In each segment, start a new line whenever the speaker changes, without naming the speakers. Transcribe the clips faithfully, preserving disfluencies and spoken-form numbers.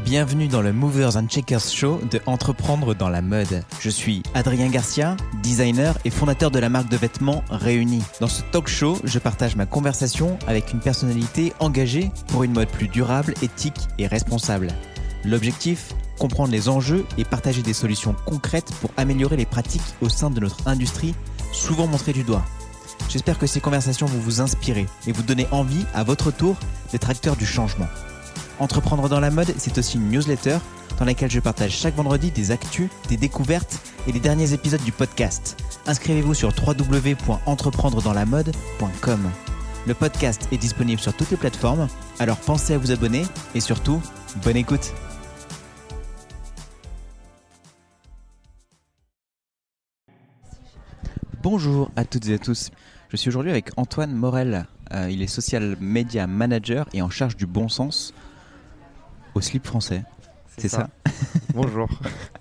Bienvenue dans le Movers and Shakers Show de Entreprendre dans la mode. Je suis Adrien Garcia, designer et fondateur de la marque de vêtements Réunis. Dans ce talk show, je partage ma conversation avec une personnalité engagée pour une mode plus durable, éthique et responsable. L'objectif ? Comprendre les enjeux et partager des solutions concrètes pour améliorer les pratiques au sein de notre industrie, souvent montrée du doigt. J'espère que ces conversations vont vous inspirer et vous donner envie, à votre tour, d'être acteur du changement. Entreprendre dans la mode, c'est aussi une newsletter dans laquelle je partage chaque vendredi des actus, des découvertes et les derniers épisodes du podcast. Inscrivez-vous sur w w w point entreprendre dans la mode point com. Le podcast est disponible sur toutes les plateformes, alors pensez à vous abonner et surtout, bonne écoute. Bonjour à toutes et à tous. Je suis aujourd'hui avec Antoine Morel. Euh, il est social media manager et en charge du bon sens au Slip français. C'est, c'est ça, ça
Bonjour.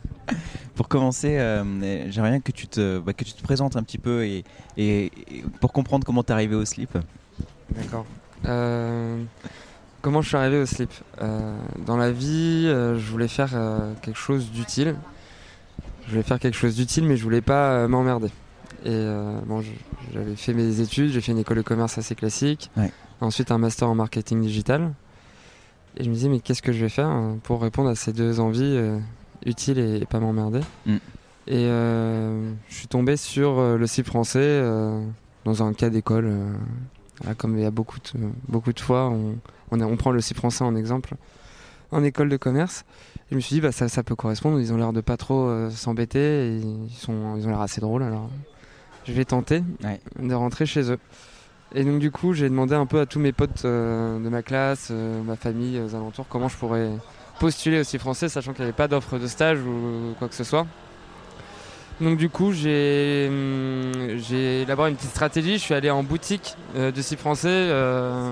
Pour commencer, euh, j'aimerais bien que tu te, bah, que tu te présentes un petit peu et, et, et pour comprendre comment tu es arrivé au Slip.
D'accord. Euh, comment je suis arrivé au Slip euh, Dans la vie, euh, je voulais faire euh, quelque chose d'utile. Je voulais faire quelque chose d'utile, mais je voulais pas euh, m'emmerder. Et euh, bon, je, j'avais fait mes études, j'ai fait une école de commerce assez classique, ouais. Ensuite un master en marketing digital. Et je me disais, mais qu'est-ce que je vais faire pour répondre à ces deux envies euh, utiles et, et pas m'emmerder. Mm. Et euh, je suis tombé sur euh, le Slip français euh, dans un cas d'école. Euh, là, comme il y a beaucoup de, beaucoup de fois, on, on, a, on prend le Slip français en exemple, en école de commerce. Et je me suis dit, bah, ça, ça peut correspondre, ils ont l'air de pas trop euh, s'embêter, et ils, sont, ils ont l'air assez drôles, alors je vais tenter ouais. de rentrer chez eux. Et donc du coup, j'ai demandé un peu à tous mes potes euh, de ma classe, euh, ma famille, aux alentours, comment je pourrais postuler au Slip français, sachant qu'il n'y avait pas d'offre de stage ou quoi que ce soit. Donc du coup, j'ai, hum, j'ai élaboré une petite stratégie. Je suis allé en boutique euh, de Slip français euh,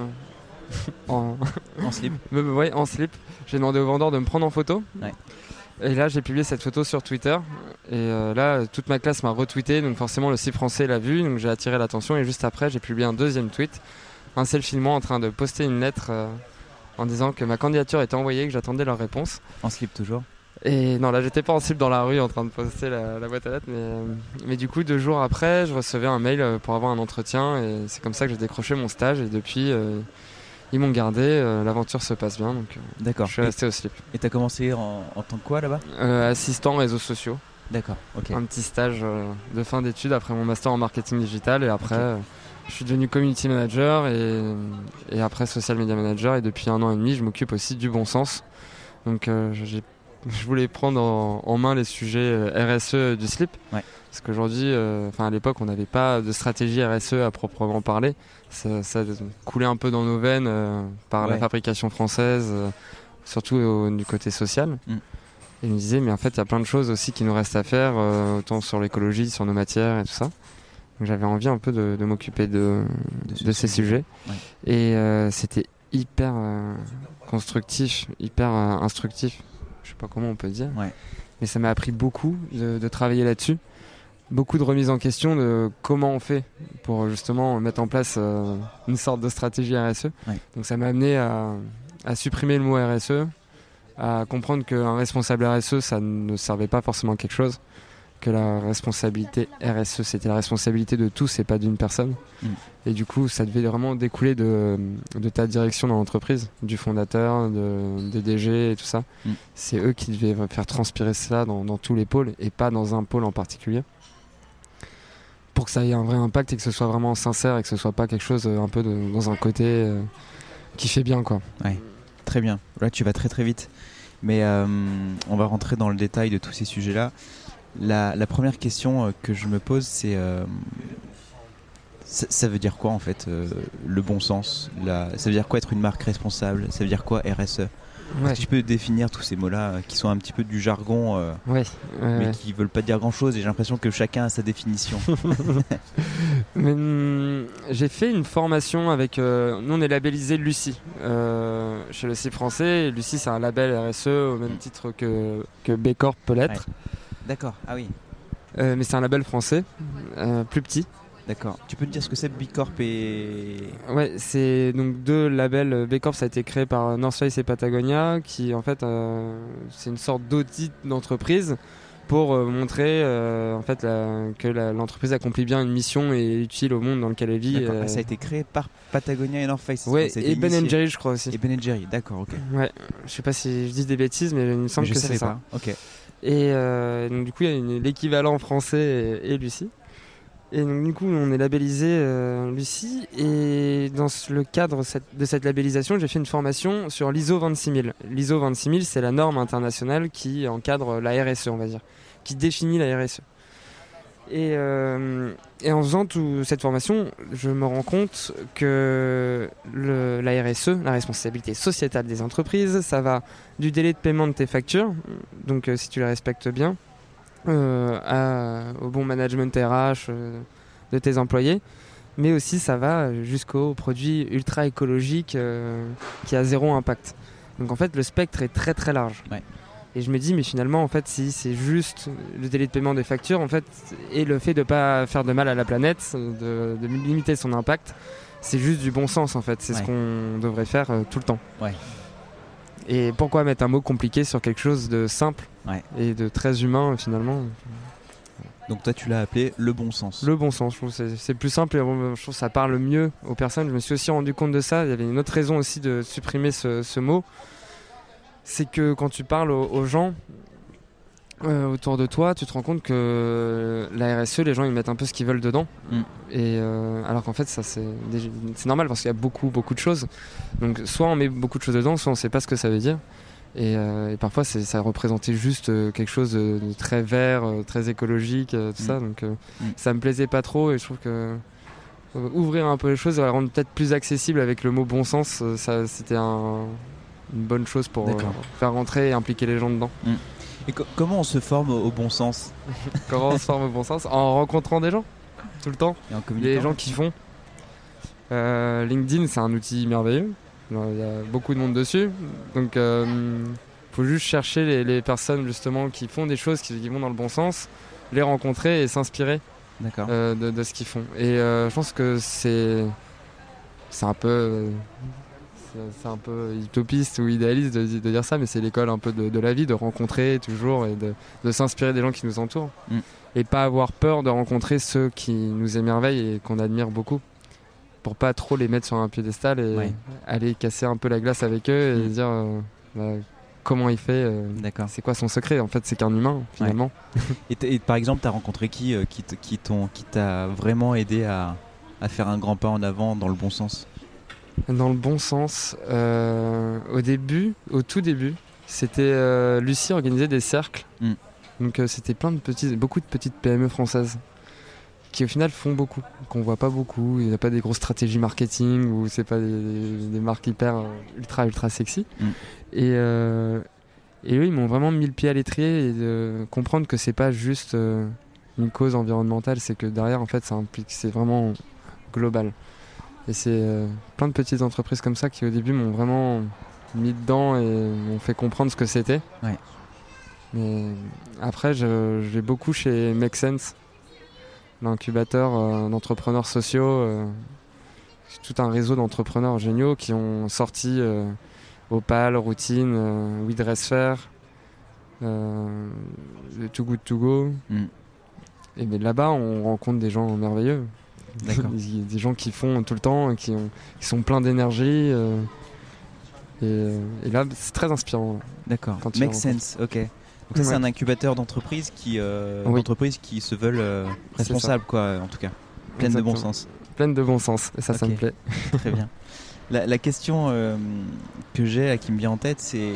en...
en slip.
Ouais, en slip. J'ai demandé au vendeur de me prendre en photo.
Ouais.
Et là, j'ai publié cette photo sur Twitter. Et euh, là, toute ma classe m'a retweeté. Donc forcément, le Slip français l'a vu. Donc j'ai attiré l'attention. Et juste après, j'ai publié un deuxième tweet. Un selfie de moi en train de poster une lettre euh, en disant que ma candidature était envoyée, que j'attendais leur réponse.
En slip toujours ?
Et non, là, j'étais pas en slip dans la rue en train de poster la, la boîte à lettres. Mais, euh, mais du coup, deux jours après, je recevais un mail pour avoir un entretien. Et c'est comme ça que j'ai décroché mon stage. Et depuis... Euh, Ils m'ont gardé, euh, l'aventure se passe bien, donc euh,
D'accord.
je suis resté au Slip.
Et tu as commencé en, en tant que quoi là-bas ?
euh, Assistant réseaux sociaux.
D'accord, ok.
Un petit stage euh, de fin d'études après mon master en marketing digital. Et après, okay. euh, je suis devenu community manager et, et après social media manager. Et depuis un an et demi, je m'occupe aussi du bon sens. Donc euh, j'ai, je voulais prendre en, en main les sujets R S E du Slip. Ouais. Parce qu'aujourd'hui, euh, à l'époque, on n'avait pas de stratégie R S E à proprement parler. Ça, ça coulait un peu dans nos veines euh, par ouais. la fabrication française, euh, surtout au, du côté social. Mm. Et je me disais, mais en fait, il y a plein de choses aussi qui nous restent à faire, euh, autant sur l'écologie, sur nos matières et tout ça. Donc j'avais envie un peu de, de m'occuper de, de, de ces sujets. Ouais. Et euh, c'était hyper euh, constructif, hyper euh, instructif. Je sais pas comment on peut dire. Ouais. Mais ça m'a appris beaucoup de, de travailler là-dessus. Beaucoup de remises en question de comment on fait pour justement mettre en place euh, une sorte de stratégie R S E. Ouais. Donc ça m'a amené à, à supprimer le mot R S E, à comprendre qu'un responsable R S E, ça ne servait pas forcément à quelque chose, que la responsabilité R S E, c'était la responsabilité de tous et pas d'une personne. Mm. Et du coup, ça devait vraiment découler de, de ta direction dans l'entreprise, du fondateur, de, des D G et tout ça. Mm. C'est eux qui devaient faire transpirer cela dans, dans tous les pôles et pas dans un pôle en particulier, pour que ça ait un vrai impact et que ce soit vraiment sincère et que ce soit pas quelque chose un peu de, dans un côté euh, qui fait bien, quoi.
Ouais, très bien. Là, tu vas très très vite. Mais euh, on va rentrer dans le détail de tous ces sujets-là. La, la première question que je me pose, c'est euh, ça, ça veut dire quoi en fait, euh, le bon sens la, ça veut dire quoi être une marque responsable ? Ça veut dire quoi R S E ? Ouais. Est-ce que tu peux définir tous ces mots-là euh, qui sont un petit peu du jargon, euh, ouais, euh, mais qui veulent pas dire grand-chose, et j'ai l'impression que chacun a sa définition.
mais, hum, j'ai fait une formation avec... Euh, nous, on est labellisé Lucie euh, chez le Slip français. Lucie, c'est un label R S E au même titre que, que B Corp peut l'être.
Ouais. D'accord, ah oui.
Euh, mais c'est un label français, euh, plus petit.
D'accord. Tu peux te dire ce que c'est B Corp et...
Ouais, c'est donc deux labels. B Corp, ça a été créé par North Face et Patagonia, qui en fait, euh, c'est une sorte d'audit d'entreprise pour euh, montrer euh, en fait la, que la, l'entreprise accomplit bien une mission et est utile au monde dans lequel elle vit.
D'accord.
Euh...
Ah, ça a été créé par Patagonia et North Face.
Ouais,
enfin,
et Ben and Jerry, je crois aussi.
Et Ben and Jerry, d'accord, ok.
Ouais, je sais pas si je dis des bêtises, mais il me semble
mais je
que c'est
savais
ça.
Pas. Ok.
Et euh, donc du coup, il y a une, l'équivalent français et, et Lucie. Et donc du coup, on est labellisé euh, Lucie. Et dans le cadre cette, de cette labellisation, j'ai fait une formation sur l'I S O vingt-six mille. L'I S O vingt-six mille, c'est la norme internationale qui encadre la R S E, on va dire, qui définit la R S E. Et, euh, et en faisant toute cette formation, je me rends compte que le, la R S E, la responsabilité sociétale des entreprises, ça va du délai de paiement de tes factures, donc euh, si tu les respectes bien, euh, à, au bon management R H euh, de tes employés, mais aussi ça va jusqu'aux produits ultra écologiques euh, qui a zéro impact. Donc en fait, le spectre est très très large.
Ouais.
Et je me dis, mais finalement, en fait, si c'est juste le délai de paiement des factures, en fait, et le fait de ne pas faire de mal à la planète, de, de limiter son impact, c'est juste du bon sens, en fait. C'est ouais. ce qu'on devrait faire euh, tout le temps.
Ouais.
Et pourquoi mettre un mot compliqué sur quelque chose de simple
ouais.
et de très humain, finalement?
Donc toi, tu l'as appelé le bon sens.
Le bon sens, je trouve que c'est, c'est plus simple et je trouve que ça parle mieux aux personnes. Je me suis aussi rendu compte de ça. Il y avait une autre raison aussi de supprimer ce, ce mot. C'est que quand tu parles aux, aux gens euh, autour de toi, tu te rends compte que la R S E, les gens ils mettent un peu ce qu'ils veulent dedans. Mm. Et euh, alors qu'en fait, ça c'est, c'est normal parce qu'il y a beaucoup, beaucoup de choses. Donc soit on met beaucoup de choses dedans, soit on ne sait pas ce que ça veut dire. Et, euh, et parfois, c'est, ça représentait juste euh, quelque chose de, de très vert, euh, très écologique, euh, tout mm. ça. Donc euh, mm. ça me plaisait pas trop et je trouve que euh, ouvrir un peu les choses, rendre peut-être plus accessible avec le mot bon sens, euh, ça, c'était un... une bonne chose pour euh, faire rentrer et impliquer les gens dedans. Mmh.
Et co- comment on se forme au, au bon sens?
Comment on se forme au bon sens? En rencontrant des gens, tout le temps.
Et en
les gens qui font. Euh, LinkedIn, c'est un outil merveilleux. Il y a beaucoup de monde dessus. Donc, il euh, faut juste chercher les, les personnes justement qui font des choses qui, qui vont dans le bon sens, les rencontrer et s'inspirer euh, de, de ce qu'ils font. Et euh, je pense que c'est, c'est un peu... Euh, c'est un peu utopiste ou idéaliste de, de dire ça, mais c'est l'école un peu de, de la vie, de rencontrer toujours et de, de s'inspirer des gens qui nous entourent. Mm. Et pas avoir peur de rencontrer ceux qui nous émerveillent et qu'on admire beaucoup. Pour pas trop les mettre sur un piédestal et ouais. aller casser un peu la glace avec eux et mm. dire euh, bah, comment il fait, euh, c'est quoi son secret. En fait, c'est qu'un humain, finalement.
Ouais. et, t- et par exemple, tu as rencontré qui, euh, qui, t- qui, t'ont, qui t'a vraiment aidé à, à faire un grand pas en avant dans le bon sens?
Dans le bon sens, euh, au début, au tout début, c'était euh, Lucie organisait des cercles. Mm. Donc euh, c'était plein de petits, beaucoup de petites P M E françaises qui au final font beaucoup, qu'on voit pas beaucoup. Il n'y a pas des grosses stratégies marketing ou c'est pas des, des marques hyper ultra ultra sexy. Mm. Et, euh, et eux, ils m'ont vraiment mis le pied à l'étrier et de comprendre que c'est pas juste euh, une cause environnementale, c'est que derrière en fait ça implique, c'est vraiment global. Et c'est euh, plein de petites entreprises comme ça qui au début m'ont vraiment mis dedans et m'ont fait comprendre ce que c'était.
Ouais.
Mais après, je, j'ai beaucoup chez Make Sense, l'incubateur euh, d'entrepreneurs sociaux. Euh, tout un réseau d'entrepreneurs géniaux qui ont sorti euh, Opal, Routine, euh, We Dress Fair, euh, Too Good To Go. Mm. Et mais là-bas, on rencontre des gens merveilleux. D'accord. des, des gens qui font tout le temps, qui, ont, qui sont pleins d'énergie. Euh, et, et là, c'est très inspirant.
D'accord. Make sense, ok. Donc ça, ouais. c'est un incubateur d'entreprises qui, euh, oui. d'entreprises qui se veulent euh, responsables, quoi, en tout cas. Pleines de bon sens.
Pleines de bon sens, et ça, okay. ça me plaît.
Très bien. La, la question euh, que j'ai, là, qui me vient en tête, c'est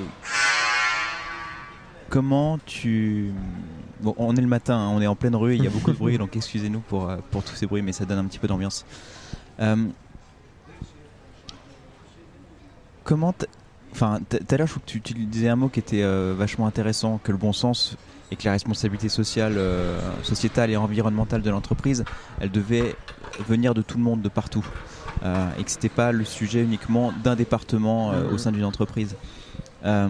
comment tu... Bon, on est le matin, hein, on est en pleine rue, il y a beaucoup de bruit, donc excusez-nous pour, pour tous ces bruits, mais ça donne un petit peu d'ambiance. Euh, comment... Enfin, tout à l'heure, je trouve que tu, tu disais un mot qui était euh, vachement intéressant, que le bon sens et que la responsabilité sociale, euh, sociétale et environnementale de l'entreprise, elle devait venir de tout le monde, de partout. Euh, et que c'était pas le sujet uniquement d'un département euh, mmh. au sein d'une entreprise. Euh,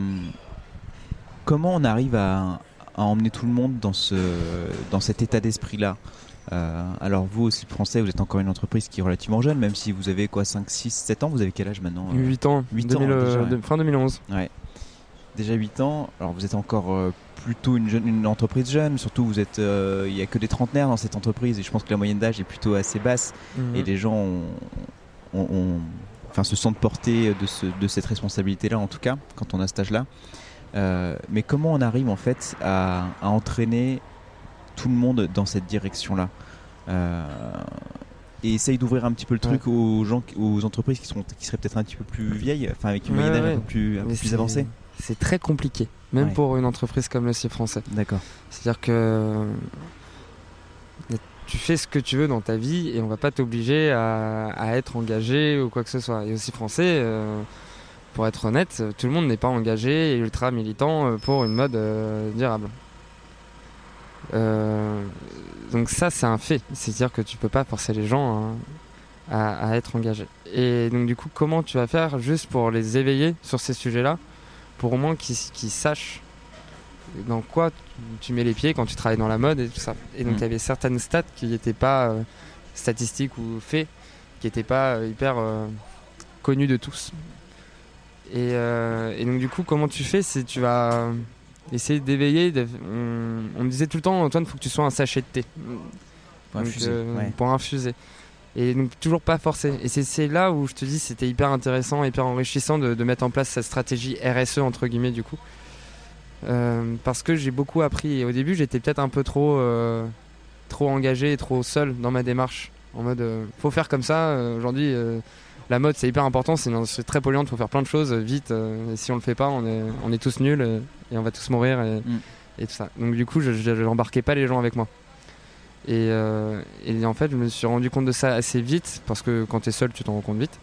comment on arrive à... à emmener tout le monde dans, ce, dans cet état d'esprit-là, Euh, alors vous aussi français, vous êtes encore une entreprise qui est relativement jeune, même si vous avez quoi, cinq, six, sept ans, vous avez quel âge maintenant?
huit ans,
huit
deux mille,
ans déjà,
de,
ouais.
fin deux mille onze.
Ouais. Déjà huit ans, alors vous êtes encore euh, plutôt une, jeune, une entreprise jeune, surtout vous êtes, il euh, n'y a que des trentenaires dans cette entreprise et je pense que la moyenne d'âge est plutôt assez basse mmh. et les gens ont, ont, ont, enfin, se sentent portés de, ce, de cette responsabilité-là en tout cas, quand on a cet âge-là. Euh, mais comment on arrive en fait à, à entraîner tout le monde dans cette direction-là euh, et essaye d'ouvrir un petit peu le truc ouais. aux gens, aux entreprises qui, sont, qui seraient peut-être un petit peu plus vieilles, enfin avec une
ouais,
moyenne d'âge
ouais.
un peu plus, un peu plus avancée.
C'est très compliqué, même ouais. pour une entreprise comme le C I français.
D'accord.
C'est-à-dire que tu fais ce que tu veux dans ta vie et on va pas t'obliger à, à être engagé ou quoi que ce soit. Et aussi français, euh, pour être honnête, tout le monde n'est pas engagé et ultra militant pour une mode euh, durable. Euh, donc ça, c'est un fait. C'est-à-dire que tu peux pas forcer les gens à, à, à être engagés. Et donc du coup, comment tu vas faire juste pour les éveiller sur ces sujets-là, pour au moins qu'ils, qu'ils sachent dans quoi tu mets les pieds quand tu travailles dans la mode et tout ça. Et donc il mmh. y avait certaines stats qui n'étaient pas euh, statistiques ou faits, qui n'étaient pas euh, hyper euh, connus de tous. Et, euh, et donc du coup, comment tu fais, c'est tu vas essayer d'éveiller. De, on, on me disait tout le temps, Antoine, il faut que tu sois un sachet de thé.
Pour
donc,
infuser.
Euh,
ouais.
Pour infuser. Et donc toujours pas forcé. Et c'est, c'est là où je te dis, c'était hyper intéressant, hyper enrichissant de, de mettre en place cette stratégie R S E entre guillemets du coup. Euh, parce que j'ai beaucoup appris et au début j'étais peut-être un peu trop euh, trop engagé et trop seul dans ma démarche en mode euh, faut faire comme ça euh, aujourd'hui euh, la mode c'est hyper important, c'est une industrie très polluante, faut faire plein de choses euh, vite euh, et si on le fait pas on est, on est tous nuls euh, et on va tous mourir et, mm. et tout ça. Donc du coup je, je, je n'embarquais pas les gens avec moi et, euh, et en fait je me suis rendu compte de ça assez vite parce que quand t'es seul tu t'en rends compte vite.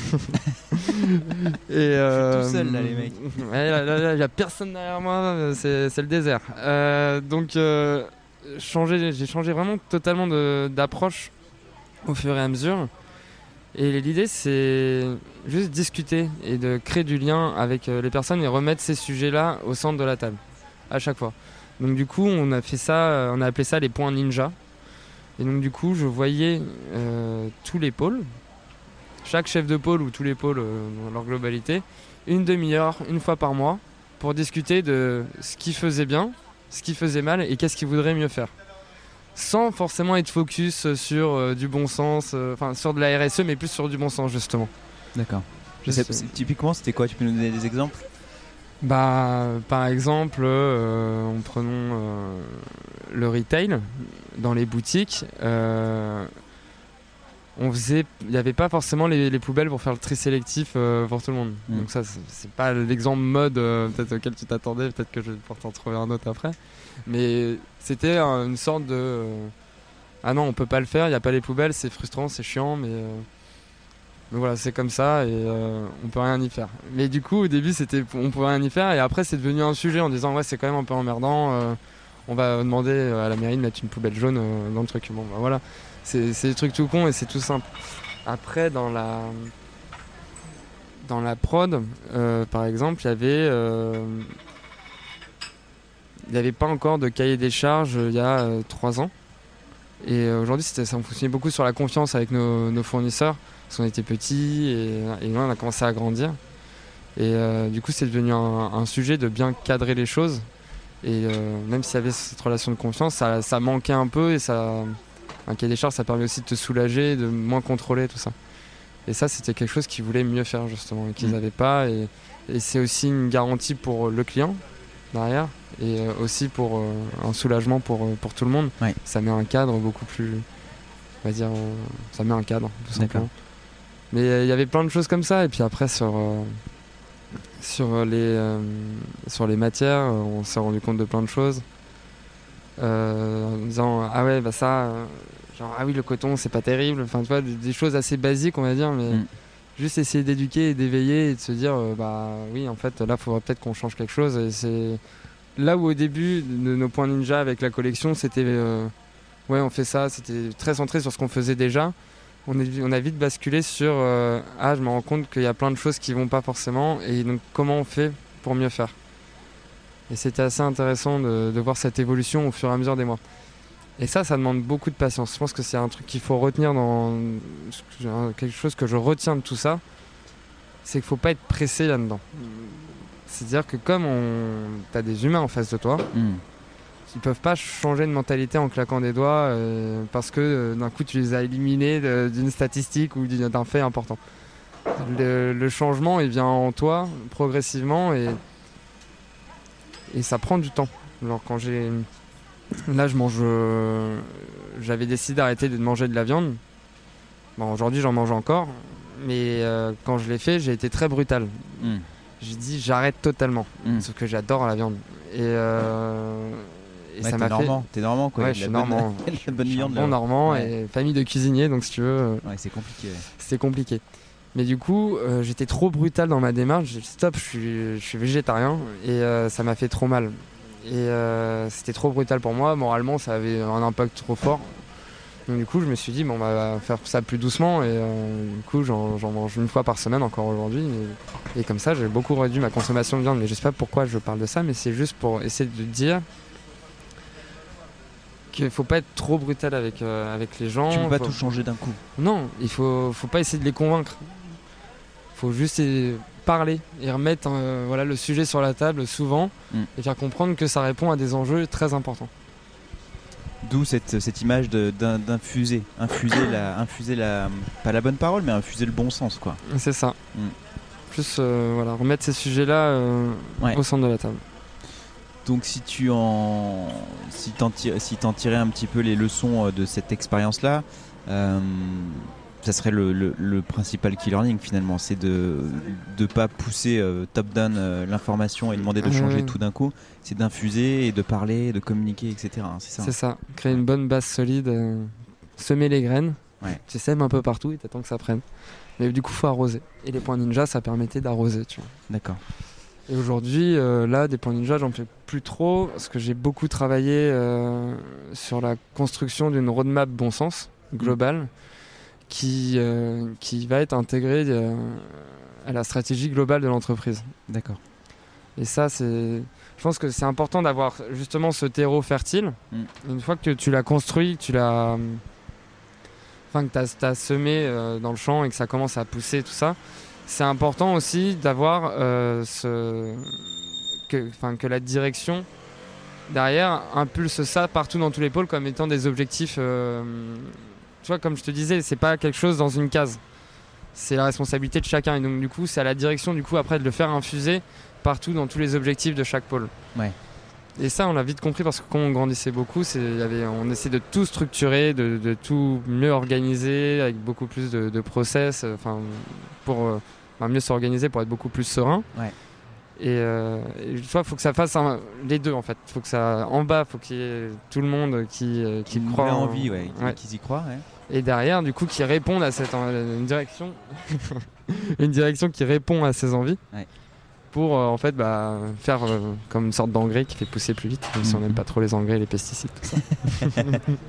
et euh, je suis tout seul là les mecs.
Ouais, là, là, là, y a personne derrière moi, c'est, c'est le désert. Euh, donc euh, changer, j'ai changé vraiment totalement de, d'approche au fur et à mesure. Et l'idée c'est juste discuter et de créer du lien avec les personnes et remettre ces sujets-là au centre de la table à chaque fois. Donc du coup on a fait ça, on a appelé ça les points ninja. Et donc du coup je voyais euh, tous les pôles. Chaque chef de pôle ou tous les pôles euh, dans leur globalité, une demi-heure, une fois par mois, pour discuter de ce qui faisait bien, ce qui faisait mal et qu'est-ce qu'ils voudraient mieux faire. Sans forcément être focus sur euh, du bon sens, enfin euh, sur de la R S E, mais plus sur du bon sens justement.
D'accord. Je sais, c'est, typiquement, c'était quoi? Tu peux nous donner des exemples?
Bah, par exemple, euh, en prenons euh, le retail, dans les boutiques. Euh, On faisait, il n'y avait pas forcément les, les poubelles pour faire le tri sélectif euh, pour tout le monde. Mmh. Donc ça, c'est, c'est pas l'exemple mode euh, peut-être auquel tu t'attendais. Peut-être que je vais pouvoir t'en trouver un autre après. Mais c'était euh, une sorte de euh, ah non, on peut pas le faire. Il y a pas les poubelles, c'est frustrant, c'est chiant, mais, euh, mais voilà, c'est comme ça et euh, on peut rien y faire. Mais du coup, au début, c'était on pouvait rien y faire et après, c'est devenu un sujet en disant ouais, c'est quand même un peu emmerdant. Euh, on va demander à la mairie de mettre une poubelle jaune euh, dans le truc. Bon, bah voilà. C'est, c'est des trucs tout cons et c'est tout simple. Après, dans la, dans la prod, euh, par exemple, il y avait, euh, il n'y avait pas encore de cahier des charges il y a euh, trois ans. Et euh, aujourd'hui, c'était, ça fonctionnait beaucoup sur la confiance avec nos, nos fournisseurs, parce qu'on était petits et, et là, on a commencé à grandir. Et euh, du coup, c'est devenu un, un sujet de bien cadrer les choses. Et euh, même s'il y avait cette relation de confiance, ça, ça manquait un peu et ça... Un cahier des charges, ça permet aussi de te soulager, de moins contrôler tout ça. Et ça, c'était quelque chose qu'ils voulaient mieux faire justement et qu'ils n'avaient mmh. pas. Et, et c'est aussi une garantie pour le client derrière et aussi pour euh, un soulagement pour, pour tout le monde.
Ouais. Ça
met un cadre beaucoup plus, on va dire, euh, ça met un cadre tout simplement. D'accord. Mais il euh, y avait plein de choses comme ça. Et puis après sur euh, sur les euh, sur les matières, on s'est rendu compte de plein de choses. Euh, en disant ah ouais bah ça euh, genre ah oui le coton c'est pas terrible, enfin tu vois des, des choses assez basiques on va dire, mais mm. juste essayer d'éduquer et d'éveiller et de se dire euh, bah oui en fait là faudrait peut-être qu'on change quelque chose. Et c'est là où au début de nos points ninja avec la collection c'était euh, ouais on fait ça, c'était très centré sur ce qu'on faisait déjà. On, est, on a vite basculé sur euh, ah je me rends compte qu'il y a plein de choses qui vont pas forcément et donc comment on fait pour mieux faire. Et c'était assez intéressant de, de voir cette évolution au fur et à mesure des mois. Et ça, ça demande beaucoup de patience. Je pense que c'est un truc qu'il faut retenir dans quelque chose que je retiens de tout ça, c'est qu'il faut pas être pressé là-dedans. C'est-à-dire que comme on... t'as des humains en face de toi, mm. ils peuvent pas changer de mentalité en claquant des doigts euh, parce que euh, d'un coup tu les as éliminés de, d'une statistique ou d'un fait important. Le, le changement, il vient en toi progressivement et, et ça prend du temps. Alors quand j'ai... Là, je mange... Euh... J'avais décidé d'arrêter de manger de la viande. Bon, aujourd'hui, j'en mange encore. Mais euh, quand je l'ai fait, j'ai été très brutal. Mm. J'ai dit j'arrête totalement. Mm. Sauf que j'adore la viande. Et, euh... et
ouais,
ça
t'es
m'a
normand.
fait...
T'es normand, quoi.
Ouais, je suis normand.
La bonne viande.
Bon normand ouais. Et famille de cuisiniers, donc si tu veux...
Ouais, c'est compliqué. Ouais.
C'est compliqué. Mais du coup, euh, j'étais trop brutal dans ma démarche. J'ai dit stop, je suis, je suis végétarien. Et euh, ça m'a fait trop mal. Et euh, c'était trop brutal pour moi. Moralement, ça avait un impact trop fort. Donc du coup, je me suis dit, bon, on va faire ça plus doucement. Et euh, du coup, j'en, j'en mange une fois par semaine encore aujourd'hui. Et, et comme ça, j'ai beaucoup réduit ma consommation de viande. Mais je sais pas pourquoi je parle de ça, mais c'est juste pour essayer de dire qu'il faut pas être trop brutal avec, euh, avec les gens.
Tu peux pas
faut...
tout changer d'un coup.
Non, il faut, faut pas essayer de les convaincre. Il faut juste parler et remettre euh, voilà, le sujet sur la table souvent mm. et faire comprendre que ça répond à des enjeux très importants.
D'où cette, cette image de, d'un, d'infuser, infuser la, infuser la, pas la bonne parole, mais infuser le bon sens, quoi.
C'est ça. Mm. Plus euh, voilà, remettre ces sujets-là euh, ouais. au centre de la table.
Donc si tu en, si t'en, tire, si t'en tirais un petit peu les leçons de cette expérience-là, euh, ça serait le, le, le principal key learning finalement, c'est de ne pas pousser euh, top-down euh, l'information et demander de changer mmh. tout d'un coup, c'est d'infuser et de parler, de communiquer, et cetera. C'est ça.
C'est ça, créer une bonne base solide, euh, semer les graines,
ouais.
tu sèmes un peu partout et t'attends que ça prenne. Mais du coup, il faut arroser. Et les points ninja, ça permettait d'arroser, tu vois.
D'accord.
Et aujourd'hui, euh, là, des points ninja, j'en fais plus trop parce que j'ai beaucoup travaillé euh, sur la construction d'une roadmap bon sens globale. Mmh. Qui, euh, qui va être intégré euh, à la stratégie globale de l'entreprise.
D'accord.
Et ça, c'est... je pense que c'est important d'avoir justement ce terreau fertile. Mm. Une fois que tu l'as construit, que tu l'as... Enfin, que tu as semé euh, dans le champ et que ça commence à pousser, tout ça, c'est important aussi d'avoir euh, ce... que, enfin, que la direction derrière impulse ça partout dans tous les pôles comme étant des objectifs... Euh, tu vois, comme je te disais, c'est pas quelque chose dans une case. C'est la responsabilité de chacun. Et donc, du coup, c'est à la direction, du coup, après, de le faire infuser partout dans tous les objectifs de chaque pôle.
Ouais.
Et ça, on l'a vite compris parce que quand on grandissait beaucoup, c'est, y avait, on essayait de tout structurer, de, de tout mieux organiser, avec beaucoup plus de, de process, enfin, pour euh, enfin, mieux s'organiser, pour être beaucoup plus serein.
Ouais.
Et, euh, et tu vois, faut que ça fasse un, les deux en fait. Faut que ça, en bas, faut qu'il y ait tout le monde qui, euh, qui
une
croit
vraie
en
envie, ouais,
ouais.
qui y croit. Ouais.
Et derrière, du coup, qui répondent à cette une direction, une direction qui répond à ses envies,
ouais.
pour euh, en fait bah, faire euh, comme une sorte d'engrais qui fait pousser plus vite, même mm-hmm. si on n'aime pas trop les engrais et les pesticides, tout ça.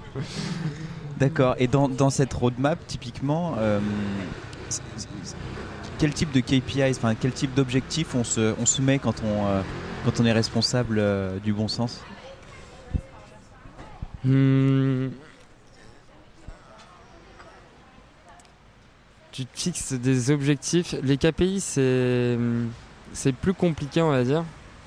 D'accord. Et dans, dans cette roadmap, typiquement, euh, c'est, c'est, quel type de K P Is, enfin quel type d'objectifs on se, on se met quand on, euh, quand on est responsable euh, du bon sens?
hmm. Tu te fixes des objectifs. Les K P I, c'est, c'est plus compliqué, on va dire.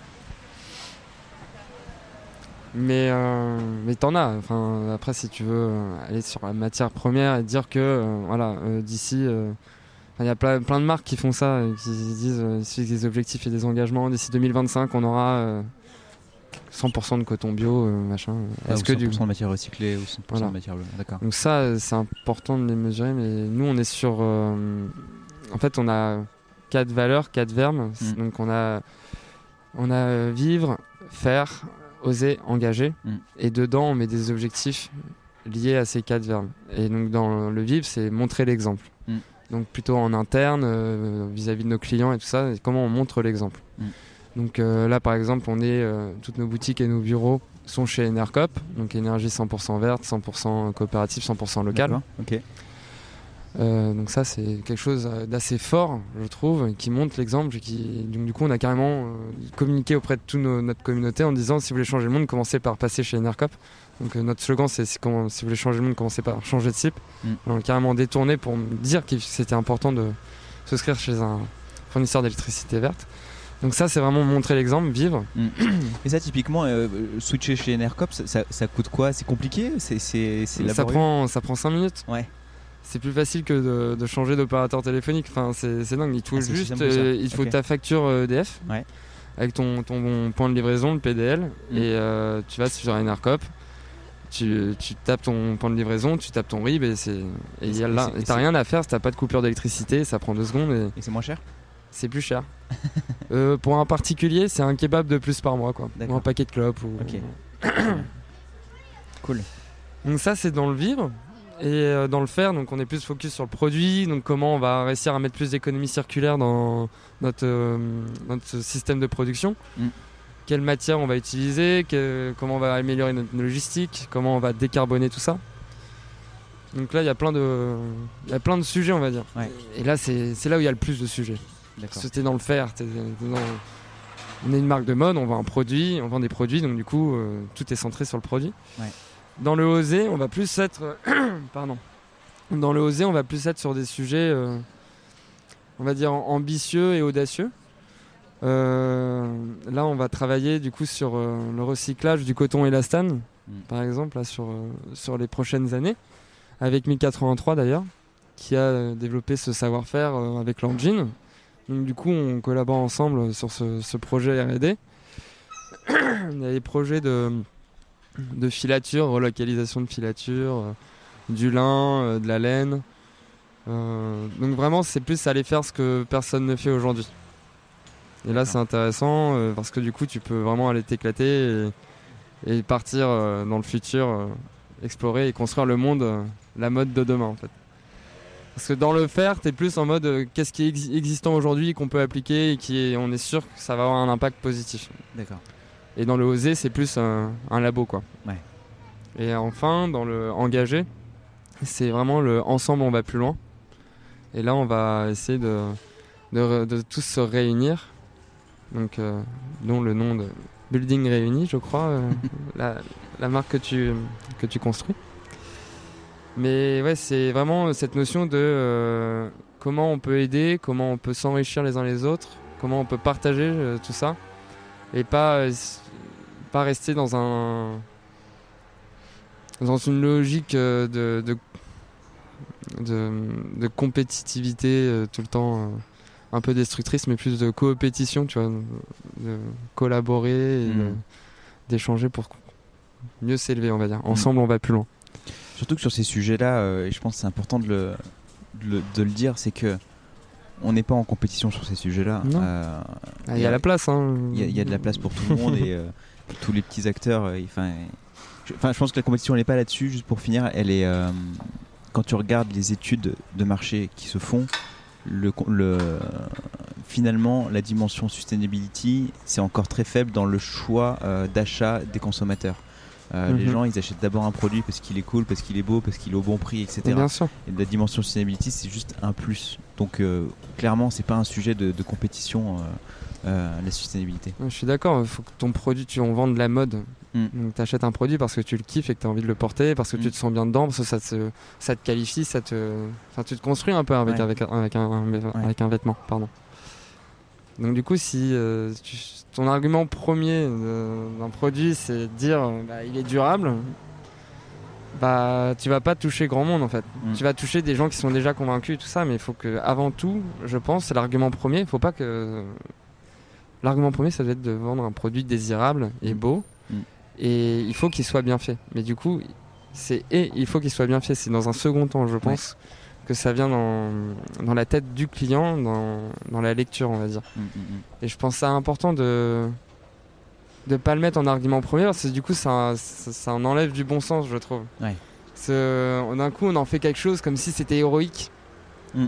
Mais, euh, mais t'en as. Enfin, après, si tu veux aller sur la matière première et dire que euh, voilà, euh, d'ici... Euh, il y a plein, plein de marques qui font ça, et qui disent euh, ici des objectifs et des engagements. D'ici deux mille vingt-cinq, on aura euh, cent pour cent de coton bio, euh, machin.
Ah, Est-ce que cent pour cent du... de matière recyclée ou cent pour cent voilà. de matière bleue. D'accord.
Donc ça, c'est important de les mesurer. Mais nous, on est sur... Euh, en fait, on a quatre valeurs, quatre verbes. Mmh. Donc on a, on a vivre, faire, oser, engager. Mmh. Et dedans, on met des objectifs liés à ces quatre verbes. Et donc dans le vivre, c'est montrer l'exemple. Mmh. Donc plutôt en interne, euh, vis-à-vis de nos clients et tout ça, et comment on montre l'exemple. Mmh. Donc euh, là par exemple, on est, euh, toutes nos boutiques et nos bureaux sont chez Enercop, donc énergie cent pour cent verte, cent pour cent coopérative, cent pour cent locale.
Okay.
Euh, donc ça c'est quelque chose d'assez fort, je trouve, et qui montre l'exemple. Et qui, donc du coup on a carrément euh, communiqué auprès de toute notre communauté en disant si vous voulez changer le monde, commencez par passer chez Enercop. Donc euh, notre slogan c'est si, comment, si vous voulez changer le monde, commencez par changer de cible. Mm. On a carrément détourné pour dire que c'était important de s'inscrire chez un fournisseur d'électricité verte. Donc ça c'est vraiment montrer l'exemple, vivre.
Mm. Et ça typiquement, euh, switcher chez Enercop, ça, ça, ça coûte quoi? C'est compliqué? c'est, c'est, c'est
ça, prend, ça prend cinq minutes.
Ouais.
C'est plus facile que de, de changer d'opérateur téléphonique. Enfin, c'est, c'est dingue. Il te faut ah, juste, euh, il te faut okay. ta facture E D F ouais. avec ton, ton point de livraison, le P D L, mm. et euh, tu vas sur Enercop, tu, tu tapes ton point de livraison, tu tapes ton R I B et c'est et, et, là, et t'as rien à faire si t'as pas de coupure d'électricité, ça prend deux secondes. Et,
et c'est moins cher?
C'est plus cher. euh, pour un particulier, c'est un kebab de plus par mois, quoi. Ou un paquet de clopes. Ou...
Okay. Cool.
Donc ça, c'est dans le vivre. Et dans le faire, donc on est plus focus sur le produit, donc comment on va réussir à mettre plus d'économie circulaire dans notre, euh, notre système de production, mm. quelle matière on va utiliser, que, comment on va améliorer notre logistique, comment on va décarboner tout ça. Donc là il y a plein de, il y a plein de sujets, on va dire.
Ouais.
Et là c'est, c'est là où il y a le plus de sujets.
D'accord.
Parce que t'es dans le faire, t'es dans... on est une marque de mode, on vend un produit, on vend des produits, donc du coup euh, tout est centré sur le produit.
Ouais.
Dans le oser, on va plus être pardon. Dans le oser, on va plus être sur des sujets euh, on va dire ambitieux et audacieux. Euh, là, on va travailler du coup sur euh, le recyclage du coton élastane, mmh. par exemple, là, sur, euh, sur les prochaines années, avec mille quatre-vingt-trois d'ailleurs, qui a euh, développé ce savoir-faire euh, avec l'engine. Donc du coup, on collabore ensemble sur ce, ce projet R et D. Il y a des projets de de filature, relocalisation de filature, euh, du lin, euh, de la laine. Euh, donc vraiment, c'est plus aller faire ce que personne ne fait aujourd'hui. Et là, c'est intéressant euh, parce que du coup, tu peux vraiment aller t'éclater et, et partir euh, dans le futur, euh, explorer et construire le monde, euh, la mode de demain en fait. Parce que dans le faire, t'es plus en mode euh, qu'est-ce qui est ex- existant aujourd'hui qu'on peut appliquer et qui est, on est sûr que ça va avoir un impact positif.
D'accord.
Et dans le oser, c'est plus un, un labo, quoi.
Ouais.
Et enfin, dans le engagé, c'est vraiment le ensemble, on va plus loin. Et là, on va essayer de, de, de tous se réunir. Donc, euh, dont le nom de Building Réuni, je crois, euh, la, la marque que tu, que tu construis. Mais ouais, c'est vraiment cette notion de euh, comment on peut aider, comment on peut s'enrichir les uns les autres, comment on peut partager euh, tout ça. Et pas, euh, pas rester dans un dans une logique euh, de, de, de, de compétitivité euh, tout le temps euh, un peu destructrice, mais plus de coopétition, tu vois, de collaborer et mmh. de, d'échanger pour mieux s'élever, on va dire. Ensemble, mmh. on va plus loin.
Surtout que sur ces sujets-là, euh, et je pense que c'est important de le, de le, de le dire, c'est que on n'est pas en compétition sur ces sujets-là. Il
euh, ah, y a la place. Il hein.
y, y a de la place pour tout le monde et euh, tous les petits acteurs. Enfin, euh, je, je pense que la compétition n'est pas là-dessus. Juste pour finir, elle est euh, quand tu regardes les études de marché qui se font, le, le, finalement, la dimension sustainability, c'est encore très faible dans le choix euh, d'achat des consommateurs. Euh, mm-hmm. Les gens, ils achètent d'abord un produit parce qu'il est cool, parce qu'il est beau, parce qu'il est au bon prix, et cetera.
Bien sûr.
Et la dimension sustainability, c'est juste un plus. Donc, euh, clairement, c'est pas un sujet de, de compétition, euh, euh, la sustainabilité.
Je suis d'accord. Il faut que ton produit, tu en vendes de la mode. Mm. Donc, tu achètes un produit parce que tu le kiffes et que tu as envie de le porter, parce que mm. tu te sens bien dedans, parce que ça te, ça te qualifie, ça te, enfin, tu te construis un peu avec, ouais. avec, avec, un, avec ouais. un vêtement. Pardon. Donc du coup, si euh, tu, ton argument premier de, d'un produit, c'est de dire bah, il est durable, bah tu vas pas toucher grand monde en fait. Mm. Tu vas toucher des gens qui sont déjà convaincus et tout ça, mais il faut que avant tout, je pense, c'est l'argument premier. Il faut pas que l'argument premier, ça doit être de vendre un produit désirable et beau, mm. et il faut qu'il soit bien fait. Mais du coup, c'est et il faut qu'il soit bien fait. C'est dans un second temps, je pense. Ouais. Que ça vient dans, dans la tête du client, dans, dans la lecture, on va dire. Mmh, mmh. Et je pense que c'est important de ne pas le mettre en argument premier, parce que du coup, ça, ça, ça en enlève du bon sens, je trouve.
Ouais.
Que, d'un coup, on en fait quelque chose comme si c'était héroïque. Mmh.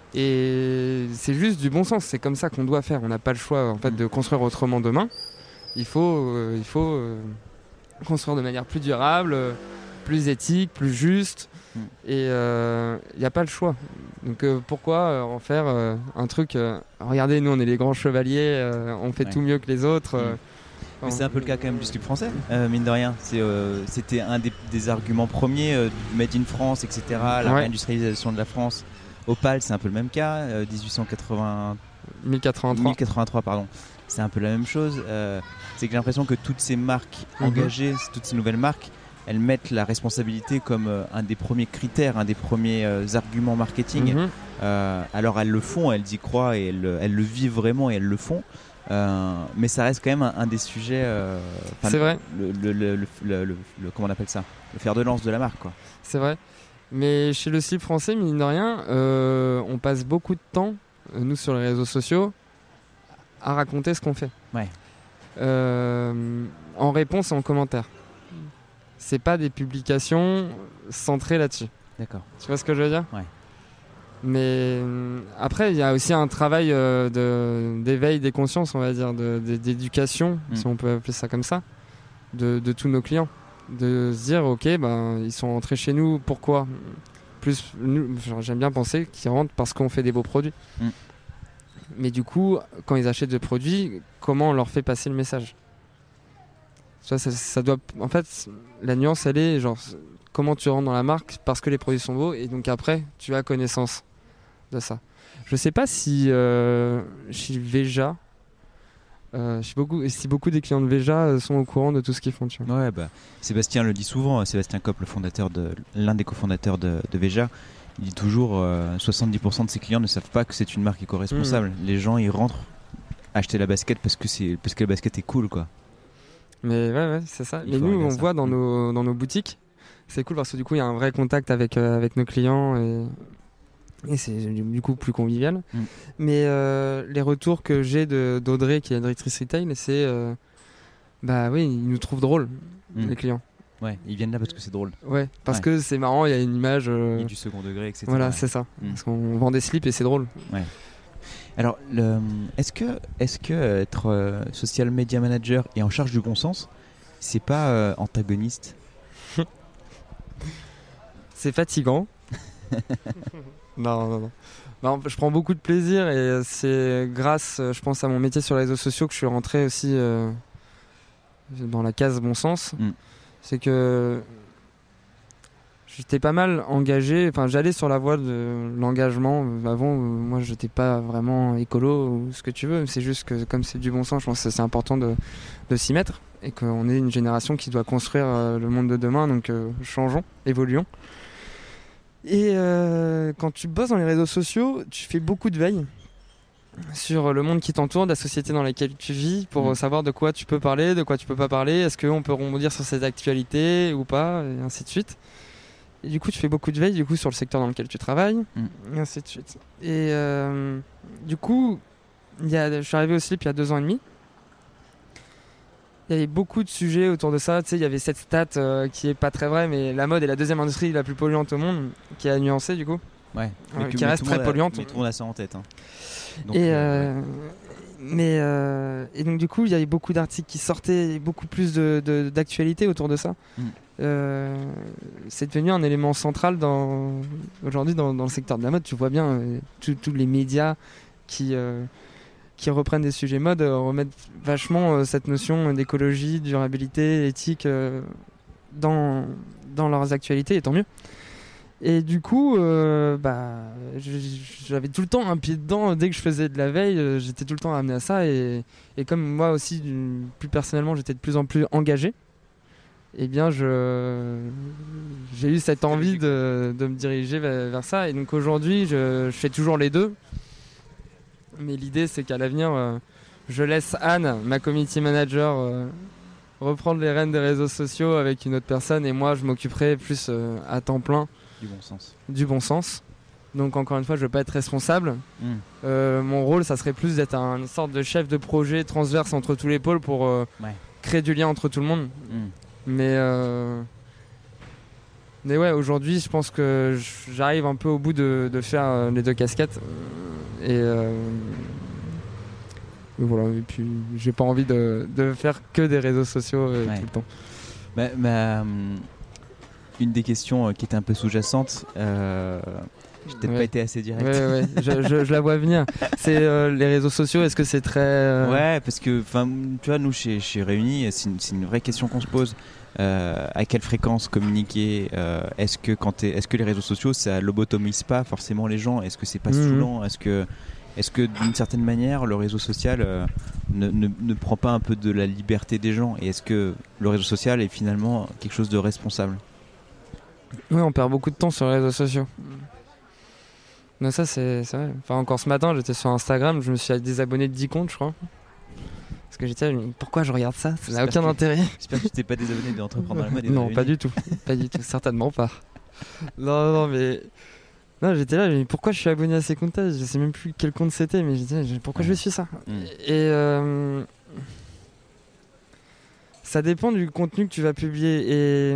Et c'est juste du bon sens, c'est comme ça qu'on doit faire. On n'a pas le choix en fait, mmh. de construire autrement demain. Il faut, euh, il faut euh, construire de manière plus durable, euh, plus éthique, plus juste. Mm. Et il euh, n'y a pas le choix. Donc euh, pourquoi euh, en faire euh, un truc euh, regardez, nous on est les grands chevaliers, euh, on fait ouais. tout mieux que les autres. Euh,
mm. Mais c'est un peu le cas quand même du slip français, euh, mine de rien. C'est, euh, c'était un des, des arguments premiers euh, du Made in France, et cetera. La ouais. réindustrialisation de la France. Opal, c'est un peu le même cas. Euh, dix-huit cent quatre-vingts...
mille quatre-vingt-trois.
mille quatre-vingt-trois, pardon. C'est un peu la même chose. Euh, c'est que j'ai l'impression que toutes ces marques mm-hmm. engagées, toutes ces nouvelles marques, elles mettent la responsabilité comme euh, un des premiers critères, un des premiers euh, arguments marketing. Mm-hmm. Euh, alors elles le font, elles y croient et elles, elles le vivent vraiment et elles le font. Euh, mais ça reste quand même un, un des sujets. Euh,
c'est vrai.
Le, le, le, le, le, le, le, comment on appelle ça ? Le fer de lance de la marque, quoi.
C'est vrai. Mais chez le slip français, mine de rien, euh, on passe beaucoup de temps, nous sur les réseaux sociaux, à raconter ce qu'on fait.
Ouais.
Euh, en réponse et en commentaire. C'est pas des publications centrées là-dessus.
D'accord.
Tu vois ce que je veux dire ?
Ouais.
Mais après, il y a aussi un travail euh, de, d'éveil des consciences, on va dire, de, de, d'éducation, mmh. si on peut appeler ça comme ça, de, de tous nos clients. De se dire, ok, ben, ils sont entrés chez nous, pourquoi ? Plus, nous, genre, j'aime bien penser qu'ils rentrent parce qu'on fait des beaux produits. Mmh. Mais du coup, quand ils achètent des produits, comment on leur fait passer le message ? Ça, ça, ça doit, en fait, la nuance, elle est genre, comment tu rentres dans la marque parce que les produits sont beaux, et donc après, tu as connaissance de ça. Je sais pas si euh, chez Veja, euh, si, beaucoup, si beaucoup des clients de Veja sont au courant de tout ce qu'ils font. Tu vois.
Ouais, bah, Sébastien le dit souvent, Sébastien Kopp, le fondateur de, l'un des cofondateurs de, de Veja, il dit toujours euh, soixante-dix pour cent de ses clients ne savent pas que c'est une marque éco-responsable. Mmh. Les gens, ils rentrent acheter la basket parce que, c'est, parce que la basket est cool, quoi.
Mais ouais, ouais, c'est ça. Il Mais nous, on ça. voit dans nos, dans nos boutiques, c'est cool parce que du coup, il y a un vrai contact avec, euh, avec nos clients et, et c'est du coup plus convivial. Mm. Mais euh, les retours que j'ai de, d'Audrey, qui est la directrice retail, c'est euh, bah oui, ils nous trouvent drôles, mm. les clients.
Ouais, ils viennent là parce que c'est drôle.
Ouais, parce
ouais.
que c'est marrant, il y a une image. Euh...
Il y a du second degré, et cetera.
Voilà, c'est ça. Mm. Parce qu'on vend des slips et c'est drôle.
Ouais. Alors, le, est-ce que, est-ce que être euh, social media manager et en charge du bon sens, c'est pas euh, antagoniste ?
C'est fatigant. non, non, non. non. Je prends beaucoup de plaisir et c'est grâce, je pense, à mon métier sur les réseaux sociaux que je suis rentré aussi euh, dans la case bon sens. Mm. C'est que j'étais pas mal engagé, enfin j'allais sur la voie de l'engagement. Avant, moi j'étais pas vraiment écolo ou ce que tu veux, c'est juste que comme c'est du bon sens, je pense que c'est important de, de s'y mettre et qu'on est une génération qui doit construire euh, le monde de demain, donc euh, changeons, évoluons. Et euh, quand tu bosses dans les réseaux sociaux, tu fais beaucoup de veille sur le monde qui t'entoure, la société dans laquelle tu vis, pour mmh. savoir de quoi tu peux parler, de quoi tu peux pas parler, est-ce qu'on peut rebondir sur cette actualité ou pas, et ainsi de suite. Et du coup, tu fais beaucoup de veille du coup, sur le secteur dans lequel tu travailles, mmh. et ainsi de suite. Et euh, du coup, y a, je suis arrivé au slip il y a deux ans et demi. Il y avait beaucoup de sujets autour de ça. Tu sais, il y avait cette stat euh, qui est pas très vraie, mais la mode est la deuxième industrie la plus polluante au monde, qui a nuancé du coup.
Ouais.
Euh, qui reste très polluante.
Mais tout le monde a ça en tête. Hein.
Donc, et, euh, ouais. mais, euh, et donc du coup, il y avait beaucoup d'articles qui sortaient, beaucoup plus de, de, d'actualité autour de ça. Mm. Euh, c'est devenu un élément central dans, aujourd'hui dans, dans le secteur de la mode. Tu vois bien euh, tous les médias qui, euh, qui reprennent des sujets mode euh, remettent vachement euh, cette notion d'écologie, de durabilité, éthique euh, dans, dans leurs actualités, et tant mieux. Et du coup, euh, bah, j'avais tout le temps un pied dedans. Dès que je faisais de la veille, j'étais tout le temps amené à ça. Et, et comme moi aussi, plus personnellement, j'étais de plus en plus engagé, eh bien, je, j'ai eu cette envie de, de me diriger vers, vers ça. Et donc aujourd'hui, je, je fais toujours les deux. Mais l'idée, c'est qu'à l'avenir, euh, je laisse Anne, ma community manager, euh, reprendre les rênes des réseaux sociaux avec une autre personne. Et moi, je m'occuperai plus euh, à temps plein
Du bon sens.
Du bon sens. Donc encore une fois, je ne veux pas être responsable. Mmh. Euh, mon rôle, ça serait plus d'être un, une sorte de chef de projet transverse entre tous les pôles pour euh, ouais. créer du lien entre tout le monde. Mmh. Mais, euh... Mais ouais, aujourd'hui, je pense que j'arrive un peu au bout de, de faire les deux casquettes. Et, euh... et voilà. Et puis, j'ai pas envie de, de faire que des réseaux sociaux euh, ouais. tout le temps.
Bah, bah, une des questions qui était un peu sous-jacente. Euh, j'ai peut-être
ouais.
pas été assez direct.
Ouais, ouais. je, je, je la vois venir. C'est euh, les réseaux sociaux, est-ce que c'est très... Euh...
Ouais, parce que tu vois, nous, chez, chez Réunis, c'est une, c'est une vraie question qu'on se pose. Euh, à quelle fréquence communiquer euh, est-ce que, quand est-ce que les réseaux sociaux, ça lobotomise pas forcément les gens? Est-ce que c'est pas
mmh.
saoulant? Est-ce que, est-ce que d'une certaine manière, le réseau social euh, ne, ne, ne prend pas un peu de la liberté des gens? Et est-ce que le réseau social est finalement quelque chose de responsable?
Oui, on perd beaucoup de temps sur les réseaux sociaux. Mais ça, c'est, c'est vrai. Enfin, encore ce matin, j'étais sur Instagram, je me suis désabonné de dix comptes, je crois. Parce que j'étais là, pourquoi je regarde ça? Ça n'a aucun
que,
intérêt.
J'espère que tu t'es pas désabonné d'Entreprendre dans la mode. Et
non, pas du tout. Pas du tout, certainement pas. Non, non, mais... Non, j'étais là, mais pourquoi je suis abonné à ces comptes-là? Je sais même plus quel compte c'était, mais j'étais là, pourquoi ouais. je suis ça? mmh. Et... Euh... Ça dépend du contenu que tu vas publier. Et...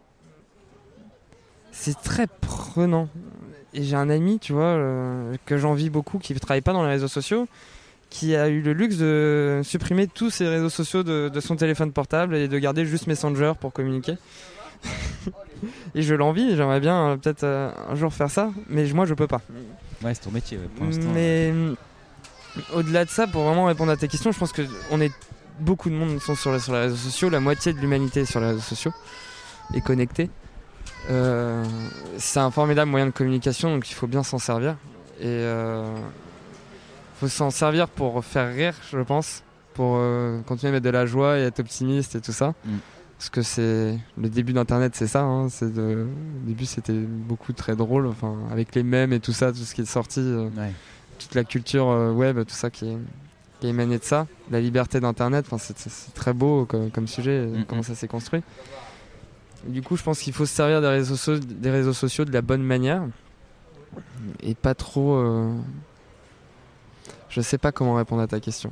C'est très prenant. Et j'ai un ami, tu vois, euh, que j'envie beaucoup, qui ne travaille pas dans les réseaux sociaux, qui a eu le luxe de supprimer tous ses réseaux sociaux de, de son téléphone portable et de garder juste Messenger pour communiquer. Et je l'envie, j'aimerais bien euh, peut-être euh, un jour faire ça, mais moi je peux pas.
Ouais, c'est ton métier ouais, pour l'instant.
Mais euh, au-delà de ça, pour vraiment répondre à tes questions, je pense que on est beaucoup de monde sont sur les, sur les réseaux sociaux, la moitié de l'humanité est sur les réseaux sociaux et connectée. Euh, c'est un formidable moyen de communication, donc il faut bien s'en servir. Et euh, faut s'en servir pour faire rire, je pense, pour euh, continuer à mettre de la joie et être optimiste et tout ça. Mm. Parce que c'est le début d'Internet, c'est ça. Hein, c'est de, au début, c'était beaucoup très drôle, enfin avec les mèmes et tout ça, tout ce qui est sorti, euh, ouais. toute la culture euh, web, tout ça qui est, qui est émané de ça, la liberté d'Internet. Enfin, c'est, c'est, c'est très beau comme, comme sujet, mm. comment ça s'est construit. Du coup, je pense qu'il faut se servir des réseaux, so- des réseaux sociaux de la bonne manière et pas trop. Euh... Je sais pas comment répondre à ta question.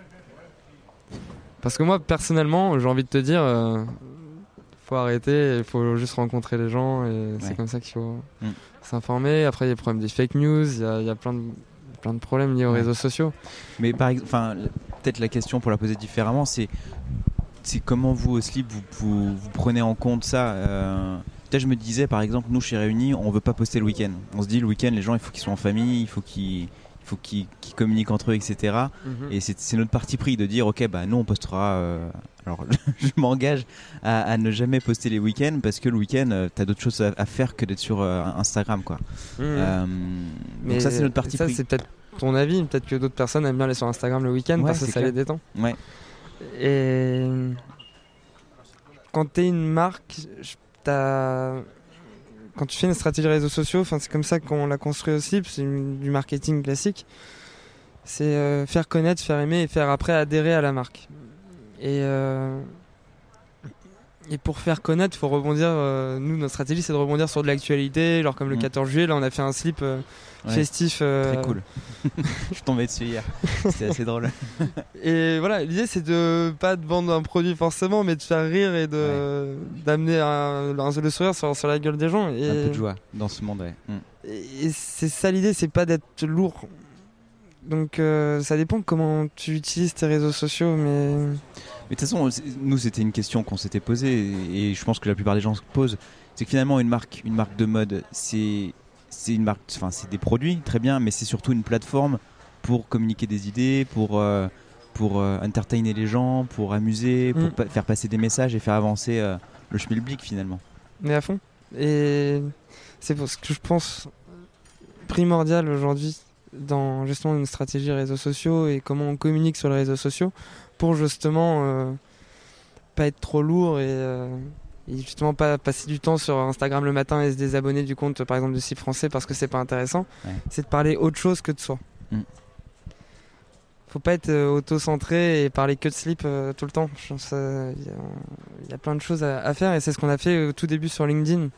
Parce que moi, personnellement, j'ai envie de te dire, euh, faut arrêter, il faut juste rencontrer les gens et ouais. c'est comme ça qu'il faut mm. s'informer. Après, il y a le problème des fake news, il y a, y a plein de plein de problèmes liés aux ouais. réseaux sociaux.
Mais par exemple, enfin, peut-être la question pour la poser différemment, c'est c'est comment vous au Slip vous, vous, vous prenez en compte ça. Euh, peut-être je me disais par exemple, nous chez Réunis, on veut pas poster le week-end. On se dit le week-end, les gens il faut qu'ils soient en famille, il faut qu'ils, il faut qu'ils, qu'ils communiquent entre eux, et cetera. Mm-hmm. Et c'est, c'est notre parti pris de dire ok bah nous on postera. Euh, alors je m'engage à, à ne jamais poster les week-ends parce que le week-end euh, t'as d'autres choses à, à faire que d'être sur euh, Instagram quoi. Mm-hmm. Euh,
Mais
donc ça c'est notre parti
ça,
pris.
C'est peut-être ton avis, peut-être que d'autres personnes aiment bien aller sur Instagram le week-end ouais, parce que ça clair. les détend.
Ouais.
Et quand tu es une marque, t'as... quand tu fais une stratégie réseaux sociaux, c'est comme ça qu'on l'a construit aussi, c'est une, du marketing classique. C'est euh, faire connaître, faire aimer et faire après adhérer à la marque. Et, euh... et pour faire connaître, il faut rebondir. Euh, nous, notre stratégie, c'est de rebondir sur de l'actualité. Genre comme le quatorze juillet, là, on a fait un slip euh, ouais, festif. Euh...
Très cool. Je suis tombé dessus hier. C'était assez drôle.
Et voilà, l'idée, c'est de pas de vendre un produit forcément, mais de faire rire et de ouais. d'amener un, un, le sourire sur, sur la gueule des gens. Et,
un peu de joie dans ce monde, ouais. Mm.
Et, et c'est ça l'idée, c'est pas d'être lourd. Donc euh, ça dépend comment tu utilises tes réseaux sociaux, mais...
Mais de toute façon, nous, c'était une question qu'on s'était posée et je pense que la plupart des gens se posent. C'est que finalement, une marque, une marque de mode, c'est, c'est une marque, enfin, c'est des produits, très bien, mais c'est surtout une plateforme pour communiquer des idées, pour, euh, pour euh, entertainer les gens, pour amuser, pour mm. pa- faire passer des messages et faire avancer euh, le schmilblick finalement.
Mais à fond. Et c'est pour ce que je pense primordial aujourd'hui dans justement une stratégie réseaux sociaux et comment on communique sur les réseaux sociaux pour justement euh, pas être trop lourd et, euh, et justement pas passer du temps sur Instagram le matin et se désabonner du compte par exemple de Slip Français parce que c'est pas intéressant. Ouais. C'est de parler autre chose que de soi. Mm. Faut pas être euh, auto-centré et parler que de slip euh, tout le temps. Il y, y a plein de choses à, à faire et c'est ce qu'on a fait au tout début sur LinkedIn.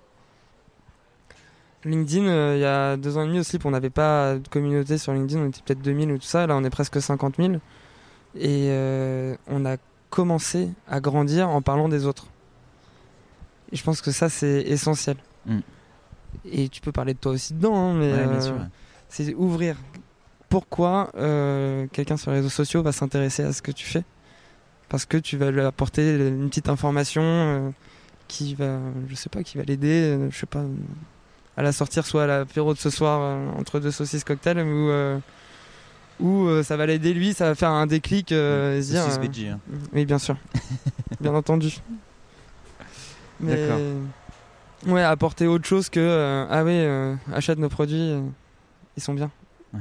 LinkedIn, euh, il y a deux ans et demi au Slip, on n'avait pas de communauté sur LinkedIn, on était peut-être deux mille ou tout ça, là on est presque cinquante mille. Et euh, on a commencé à grandir en parlant des autres. Et je pense que ça c'est essentiel. Mm. Et tu peux parler de toi aussi dedans, hein, mais ouais, euh, sûr, ouais. c'est ouvrir. Pourquoi euh, quelqu'un sur les réseaux sociaux va s'intéresser à ce que tu fais ? Parce que tu vas lui apporter une petite information, euh, qui va, je sais pas, qui va l'aider, euh, je sais pas, à la sortir soit à l'apéro de ce soir euh, entre deux saucisses cocktail ou euh, ou euh, ça va l'aider lui, ça va faire un déclic euh, et se dire.
Saucisse
euh,
veggie. Hein.
Oui, bien sûr, bien entendu. Mais,
D'accord.
Ouais, apporter autre chose que euh, ah oui, euh, achète nos produits, euh, ils sont bien.
Ouais.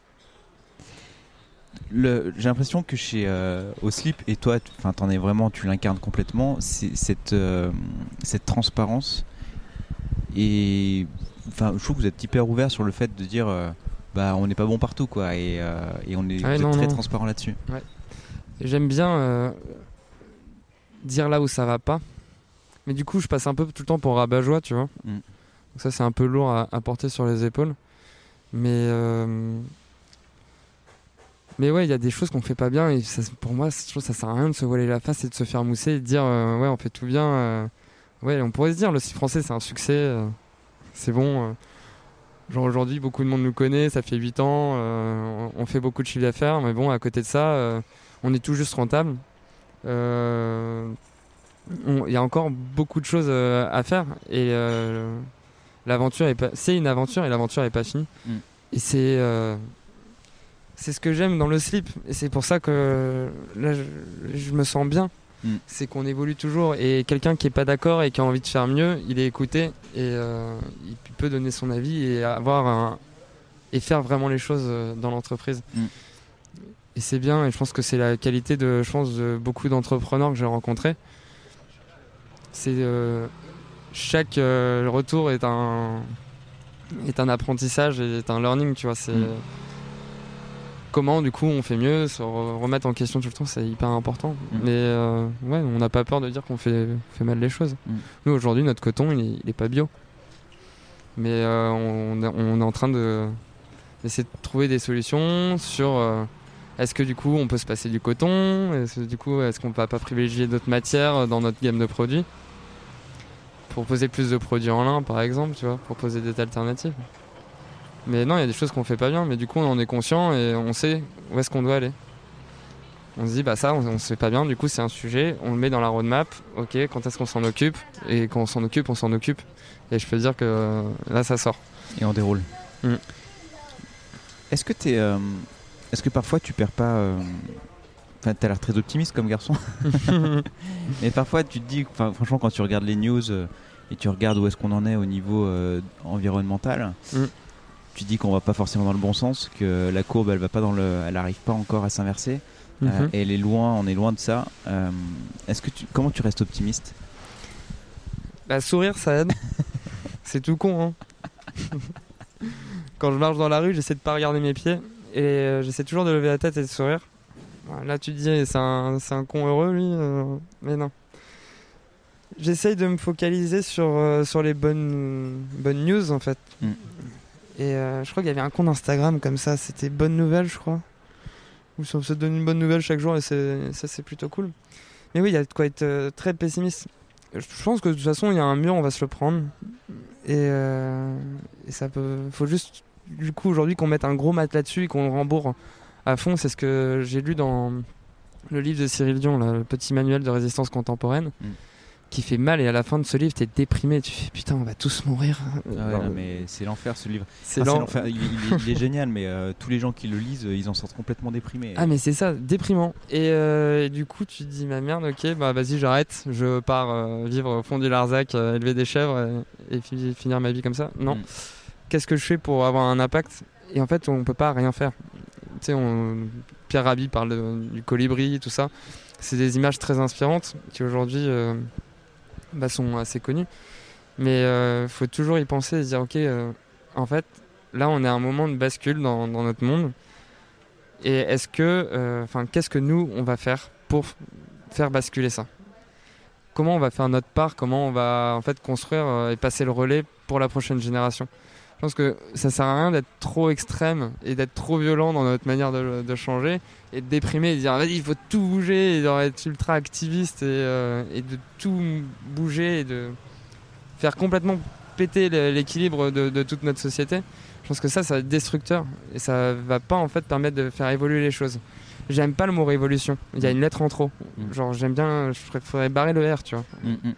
Le, j'ai l'impression que chez euh, Oslip, et toi, enfin, t'en es vraiment, tu l'incarnes complètement, c'est cette, euh, cette transparence. Et enfin, je trouve que vous êtes hyper ouvert sur le fait de dire, euh, bah, on n'est pas bon partout, quoi, et, euh, et on est
Ouais,
vous
non,
êtes très
non.
transparent là-dessus.
Ouais. J'aime bien euh, dire là où ça va pas, mais du coup, je passe un peu tout le temps pour rabat-joie, tu vois.
Mm.
Donc ça, c'est un peu lourd à, à porter sur les épaules, mais euh, Mais ouais, il y a des choses qu'on fait pas bien et ça, pour moi, je trouve que ça sert à rien de se voiler la face et de se faire mousser et de dire euh, ouais, on fait tout bien. Euh, ouais, on pourrait se dire le site français c'est un succès, euh, c'est bon. Euh, genre aujourd'hui, beaucoup de monde nous connaît, ça fait huit ans, euh, on, on fait beaucoup de chiffre d'affaires, mais bon, à côté de ça, euh, on est tout juste rentable. Euh, Il y a encore beaucoup de choses euh, à faire et euh, l'aventure est pas, c'est une aventure et l'aventure est pas finie. Mm. Et c'est euh, C'est ce que j'aime dans le slip et c'est pour ça que là je, je me sens bien. Mm. C'est qu'on évolue toujours et quelqu'un qui est pas d'accord et qui a envie de faire mieux, il est écouté et euh, il peut donner son avis et avoir un, et faire vraiment les choses dans l'entreprise. Mm. Et c'est bien et je pense que c'est la qualité de, je pense, de beaucoup d'entrepreneurs que j'ai rencontrés. C'est euh, chaque euh, retour est un est un apprentissage et est un learning, tu vois. C'est mm. Comment du coup on fait mieux, se remettre en question tout le temps, c'est hyper important. Mmh. Mais euh, ouais, on n'a pas peur de dire qu'on fait, fait mal les choses. Mmh. Nous aujourd'hui notre coton il est, il est pas bio. Mais euh, on, on est en train de, d'essayer de trouver des solutions sur euh, est-ce que du coup on peut se passer du coton, est-ce que du coup est-ce qu'on va pas privilégier d'autres matières dans notre gamme de produits, proposer plus de produits en lin par exemple, tu vois, proposer des alternatives. Mais non, il y a des choses qu'on fait pas bien, mais du coup on en est conscient et on sait où est-ce qu'on doit aller. On se dit bah ça on, on se fait pas bien, du coup c'est un sujet, on le met dans la roadmap, ok, quand est-ce qu'on s'en occupe, et quand on s'en occupe, on s'en occupe. Et je peux te dire que euh, là ça sort.
Et on déroule. Mm. Est-ce que t'es, euh, est-ce que parfois tu perds pas, enfin euh, t'as l'air très optimiste comme garçon, mais parfois tu te dis, franchement quand tu regardes les news euh, et tu regardes où est-ce qu'on en est au niveau euh, environnemental. Mm. Tu dis qu'on va pas forcément dans le bon sens, que la courbe elle va pas dans le, elle arrive pas encore à s'inverser, mm-hmm. euh, et elle est loin, on est loin de ça. Euh, est-ce que tu, comment tu restes optimiste ?
Bah sourire ça aide. C'est tout con hein. Quand je marche dans la rue, j'essaie de pas regarder mes pieds et euh, j'essaie toujours de lever la tête et de sourire. Là tu te dis c'est un, c'est un con heureux lui, euh, mais non. J'essaye de me focaliser sur, euh, sur les bonnes, bonnes news en fait. Mm. Et euh, je crois qu'il y avait un compte Instagram comme ça, c'était Bonne Nouvelle je crois. Où ça se donne une bonne nouvelle chaque jour et c'est, ça c'est plutôt cool. Mais oui, il y a de quoi être euh, très pessimiste. Je pense que de toute façon il y a un mur, on va se le prendre. Et, euh, et ça peut. Faut juste du coup aujourd'hui qu'on mette un gros mat là-dessus et qu'on le rembourre à fond. C'est ce que j'ai lu dans le livre de Cyril Dion, là, le petit manuel de résistance contemporaine. Mm. Qui fait mal et à la fin de ce livre t'es déprimé, tu fais putain on va tous mourir.
Ah ouais, non, mais c'est l'enfer ce livre.
C'est,
enfin,
l'en...
c'est l'enfer. Il, il, il est génial mais euh, tous les gens qui le lisent ils en sortent complètement déprimés.
Ah mais c'est ça, déprimant. Et, euh, et du coup tu te dis ma merde ok bah vas-y j'arrête, je pars euh, vivre au fond du Larzac, euh, élever des chèvres et, et fi- finir ma vie comme ça. Non. Mm. Qu'est-ce que je fais pour avoir un impact ? Et en fait on peut pas rien faire. Tu sais on... Pierre Rabhi parle de, du colibri, tout ça. C'est des images très inspirantes qui aujourd'hui euh, bah, sont assez connus, mais il euh, faut toujours y penser et se dire ok euh, en fait là on est à un moment de bascule dans, dans notre monde et est-ce que enfin euh, qu'est-ce que nous on va faire pour faire basculer ça, comment on va faire notre part, comment on va en fait construire euh, et passer le relais pour la prochaine génération. Je pense que ça sert à rien d'être trop extrême et d'être trop violent dans notre manière de, de changer et de déprimer et de dire vas-y il faut tout bouger et d'être ultra activiste et, euh, et de tout bouger et de faire complètement péter l'équilibre de, de toute notre société. Je pense que ça, ça va être destructeur et ça va pas en fait permettre de faire évoluer les choses. J'aime pas le mot révolution, il y a une lettre en trop. Mmh. Genre j'aime bien, je préférerais barrer le R, tu vois. Mmh.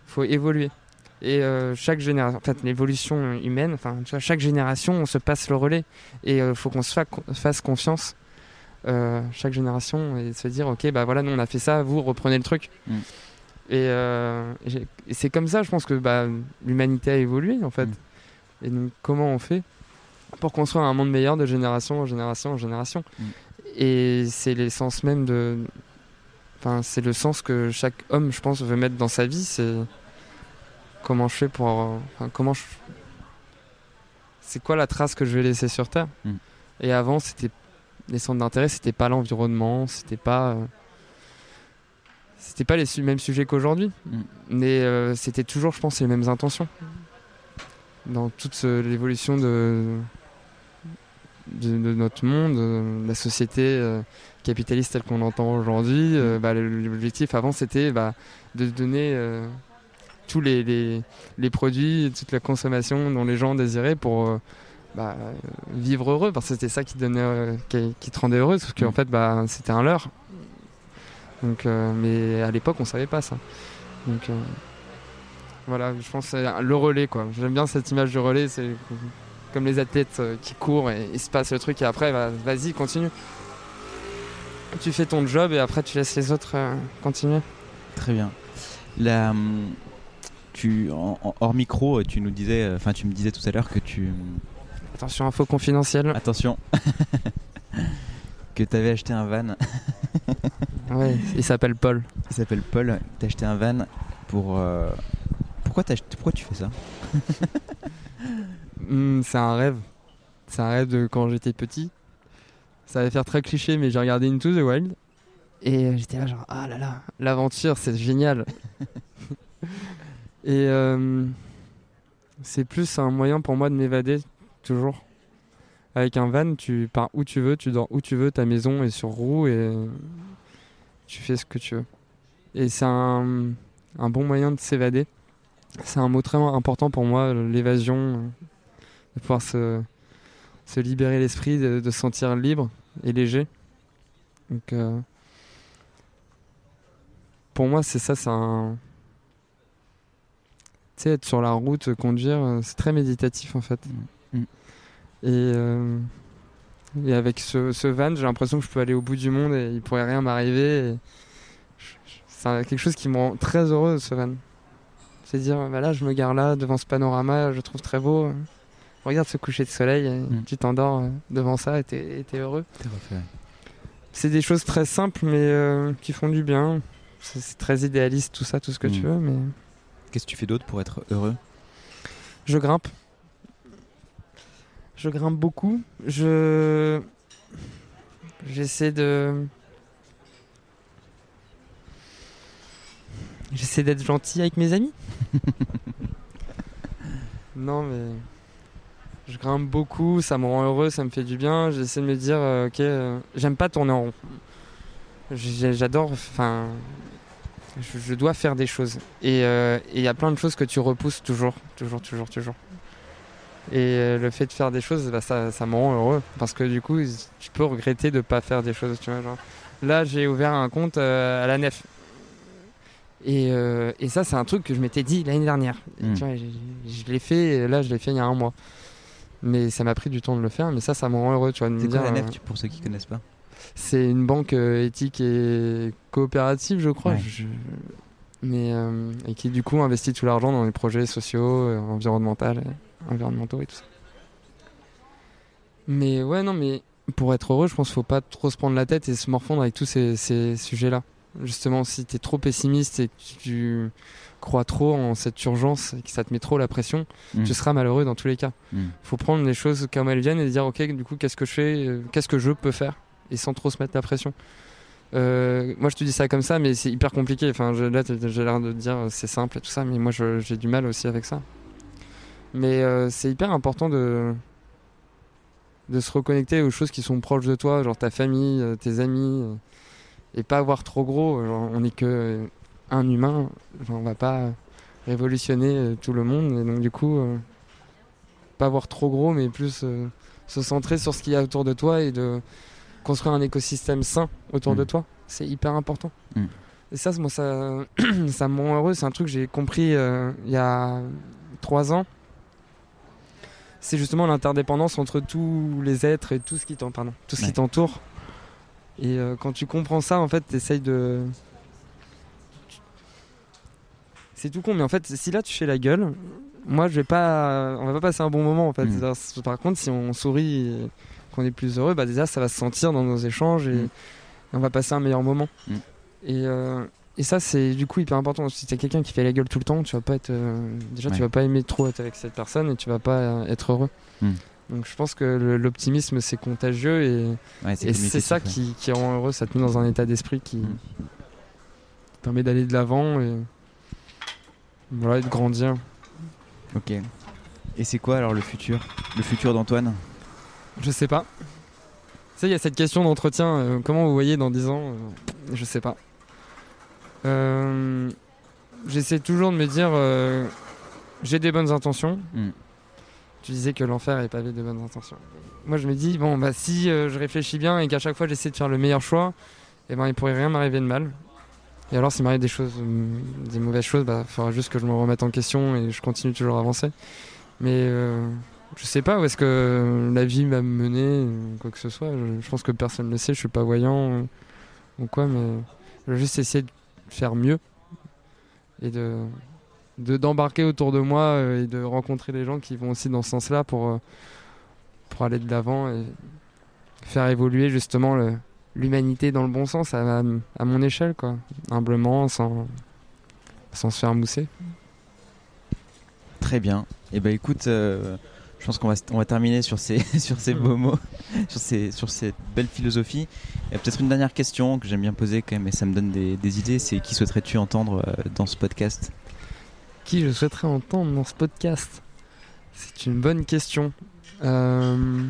faut évoluer. Et euh, chaque génération, en fait, l'évolution humaine, enfin, tu vois, chaque génération, on se passe le relais. Et il euh, faut qu'on se fa- fasse confiance, euh, chaque génération, et se dire, ok, bah voilà, nous on a fait ça, vous reprenez le truc. Mm. Et, euh, et, et c'est comme ça, je pense que bah, l'humanité a évolué, en fait. Mm. Et donc, comment on fait pour construire un monde meilleur de génération en génération en génération. Mm. Et c'est l'essence même de... Enfin, c'est le sens que chaque homme, je pense, veut mettre dans sa vie, c'est... Comment je fais pour... Enfin, comment je... C'est quoi la trace que je vais laisser sur Terre ? Mm. Et avant, c'était... Les centres d'intérêt, c'était pas l'environnement, c'était pas... Euh... C'était pas les su- mêmes sujets qu'aujourd'hui. Mm. Mais euh, c'était toujours, je pense, les mêmes intentions. Dans toute ce... l'évolution de... de... de notre monde, de la société euh, capitaliste telle qu'on l'entend aujourd'hui. Euh, bah, l'objectif avant, c'était bah, de donner... Euh... tous les, les, les produits, toute la consommation dont les gens désiraient pour euh, bah, vivre heureux, parce que c'était ça qui, donnait, euh, qui, qui te rendait heureux, sauf qu'en mmh. fait bah, c'était un leurre. Donc, euh, mais à l'époque on savait pas ça. Donc euh, voilà, je pense que c'est le relais, quoi. J'aime bien cette image du relais, c'est comme les athlètes euh, qui courent et il se passe le truc et après bah, vas-y, continue. Tu fais ton job et après tu laisses les autres euh, continuer.
Très bien. La... Tu, en, en, hors micro, tu nous disais, enfin tu me disais tout à l'heure que tu...
Attention, info confidentielle.
Attention. Que tu avais acheté un van.
Ouais, il s'appelle Paul.
Il s'appelle Paul. Tu as acheté un van pour... Euh... Pourquoi, t'as acheté... Pourquoi tu fais ça?
mmh, C'est un rêve. C'est un rêve de quand j'étais petit. Ça va faire très cliché, mais j'ai regardé Into the Wild. Et j'étais là genre, ah là là, l'aventure, c'est génial. Et euh, c'est plus un moyen pour moi de m'évader, toujours. Avec un van, tu pars où tu veux, tu dors où tu veux, ta maison est sur roue et tu fais ce que tu veux. Et c'est un, un bon moyen de s'évader. C'est un mot très important pour moi, l'évasion, de pouvoir se, se libérer l'esprit, de, de se sentir libre et léger. Donc, euh, pour moi, c'est ça, c'est un... Tu sais, être sur la route, conduire, c'est très méditatif en fait. Mmh. Et, euh, et avec ce, ce van, j'ai l'impression que je peux aller au bout du monde et il pourrait rien m'arriver. Et c'est quelque chose qui me rend très heureux, ce van. C'est dire, bah là, je me gare là, devant ce panorama, je trouve très beau. Regarde ce coucher de soleil, et mmh. tu t'endors devant ça et t'es, et t'es heureux.
T'es refait.
C'est des choses très simples, mais euh, qui font du bien. C'est, c'est très idéaliste, tout ça, tout ce que mmh. tu veux, mais...
Qu'est-ce que tu fais d'autre pour être heureux ?
Je grimpe. Je grimpe beaucoup. Je... J'essaie de... J'essaie d'être gentil avec mes amis. Non, mais... Je grimpe beaucoup, ça me rend heureux, ça me fait du bien. J'essaie de me dire, euh, ok, euh, j'aime pas tourner en rond. J'adore... Enfin... Je, je dois faire des choses. Et il euh, y a plein de choses que tu repousses toujours, toujours, toujours, toujours. Et euh, le fait de faire des choses, bah, ça, ça me rend heureux. Parce que du coup, tu peux regretter de ne pas faire des choses. Tu vois, genre. Là, j'ai ouvert un compte euh, à la Nef. Et, euh, et ça, c'est un truc que je m'étais dit l'année dernière. Et, mmh. tu vois, je, je l'ai fait, et là, je l'ai fait il y a un mois. Mais ça m'a pris du temps de le faire. Mais ça, ça me rend heureux. Tu vois, de
c'est
me
quoi
dire,
la Nef,
euh,
pour ceux qui ne connaissent pas?
C'est une banque euh, éthique et coopérative, je crois.
Ouais.
Je... Mais, euh, et qui, du coup, investit tout l'argent dans les projets sociaux, euh, environnementaux, et, environnementaux et tout ça. Mais ouais, non, mais pour être heureux, je pense qu'il ne faut pas trop se prendre la tête et se morfondre avec tous ces, ces sujets-là. Justement, si tu es trop pessimiste et que tu crois trop en cette urgence et que ça te met trop la pression, mmh. tu seras malheureux dans tous les cas. Il mmh. faut prendre les choses comme elles viennent et dire, ok, du coup, qu'est-ce que je fais, qu'est-ce que je peux faire, et sans trop se mettre la pression. Euh, moi, je te dis ça comme ça, mais c'est hyper compliqué. Enfin, je, là, j'ai l'air de te dire c'est simple et tout ça, mais moi, je, j'ai du mal aussi avec ça. Mais euh, c'est hyper important de... de se reconnecter aux choses qui sont proches de toi, genre ta famille, tes amis, et pas avoir trop gros. Genre, on n'est que un humain, genre, on va pas révolutionner tout le monde, et donc du coup, euh, pas avoir trop gros, mais plus euh, se centrer sur ce qu'il y a autour de toi et de construire un écosystème sain autour mmh. de toi. C'est hyper important. Mmh. Et ça, moi, ça, ça me rend heureux. C'est un truc que j'ai compris euh, il y a trois ans. C'est justement l'interdépendance entre tous les êtres et tout ce qui, pardon, tout ce ouais. qui t'entoure. Et euh, quand tu comprends ça, en fait, t'essayes de... C'est tout con, mais en fait, si là, tu fais la gueule, moi, je vais pas... on va pas passer un bon moment, en fait. Mmh. Par contre, si on sourit et qu'on est plus heureux, bah déjà, ça va se sentir dans nos échanges et, mmh. et on va passer un meilleur moment. Mmh. Et... Euh... Et ça, c'est du coup hyper important. Si t'es quelqu'un qui fait la gueule tout le temps, tu vas pas être euh, déjà ouais. tu vas pas aimer trop être avec cette personne et tu vas pas euh, être heureux. Mm. Donc je pense que le, l'optimisme c'est contagieux et, ouais, c'est, et c'est ça qui, qui rend heureux. Ça te met dans un état d'esprit qui mm. permet d'aller de l'avant et voilà, et de grandir.
Ok. Et c'est quoi alors le futur, le futur d'Antoine ?
Je sais pas. Tu sais, il y a cette question d'entretien. Euh, comment vous voyez dans dix ans euh, Je sais pas. Euh, j'essaie toujours de me dire euh, j'ai des bonnes intentions. Mm. Tu disais que l'enfer est pavé de bonnes intentions. Moi je me dis bon bah si euh, je réfléchis bien et qu'à chaque fois j'essaie de faire le meilleur choix, et ben il pourrait rien m'arriver de mal. Et alors s'il m'arrive des choses, des mauvaises choses, bah il faudra juste que je me remette en question et je continue toujours à avancer. Mais euh, je sais pas où est-ce que la vie va me mener, quoi que ce soit. Je, je pense que personne ne le sait. Je suis pas voyant ou, ou quoi, mais je vais juste essayer de faire mieux et de, de d'embarquer autour de moi euh, et de rencontrer des gens qui vont aussi dans ce sens-là pour, euh, pour aller de l'avant et faire évoluer justement le, l'humanité dans le bon sens à, à, à mon échelle, quoi, humblement, sans, sans se faire mousser.
Très bien. Et eh ben écoute, euh, je pense qu'on va, on va terminer sur ces, sur ces beaux mots, sur, ces, sur cette belle philosophie. Il y a peut-être une dernière question que j'aime bien poser quand même et ça me donne des, des idées, c'est qui souhaiterais-tu entendre euh, dans ce podcast ?
Qui je souhaiterais entendre dans ce podcast ? C'est une bonne question. Euh...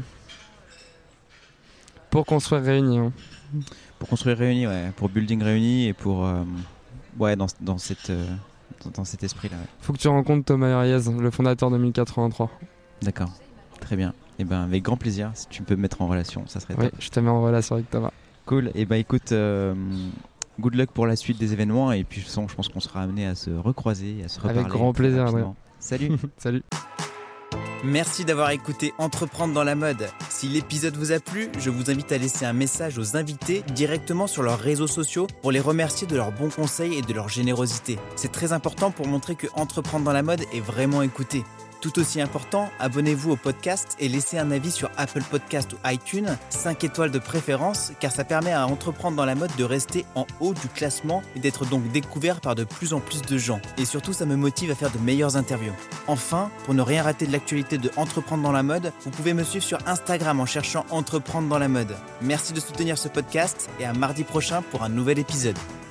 Pour construire Réunis. Hein.
Pour construire Réunis, ouais. Pour Building Réunis et pour... Euh, ouais, dans, dans, cette, euh, dans, dans cet esprit-là. Ouais.
Faut que tu rencontres Thomas Ariès, le fondateur de mille quatre-vingt-trois.
D'accord, très bien. Et ben avec grand plaisir, si tu peux me mettre en relation, ça serait
oui,
top.
Je te mets en relation avec Thomas.
Cool. Et ben écoute, euh, good luck pour la suite des événements et puis je pense qu'on sera amené à se recroiser, à se reparler.
Avec grand plaisir. Ouais.
Salut.
Salut.
Merci d'avoir écouté Entreprendre dans la mode. Si l'épisode vous a plu, je vous invite à laisser un message aux invités directement sur leurs réseaux sociaux pour les remercier de leurs bons conseils et de leur générosité. C'est très important pour montrer que Entreprendre dans la mode est vraiment écouté. Tout aussi important, abonnez-vous au podcast et laissez un avis sur Apple Podcast ou iTunes, cinq étoiles de préférence, car ça permet à Entreprendre dans la mode de rester en haut du classement et d'être donc découvert par de plus en plus de gens. Et surtout, ça me motive à faire de meilleures interviews. Enfin, pour ne rien rater de l'actualité de Entreprendre dans la mode, vous pouvez me suivre sur Instagram en cherchant Entreprendre dans la mode. Merci de soutenir ce podcast et à mardi prochain pour un nouvel épisode.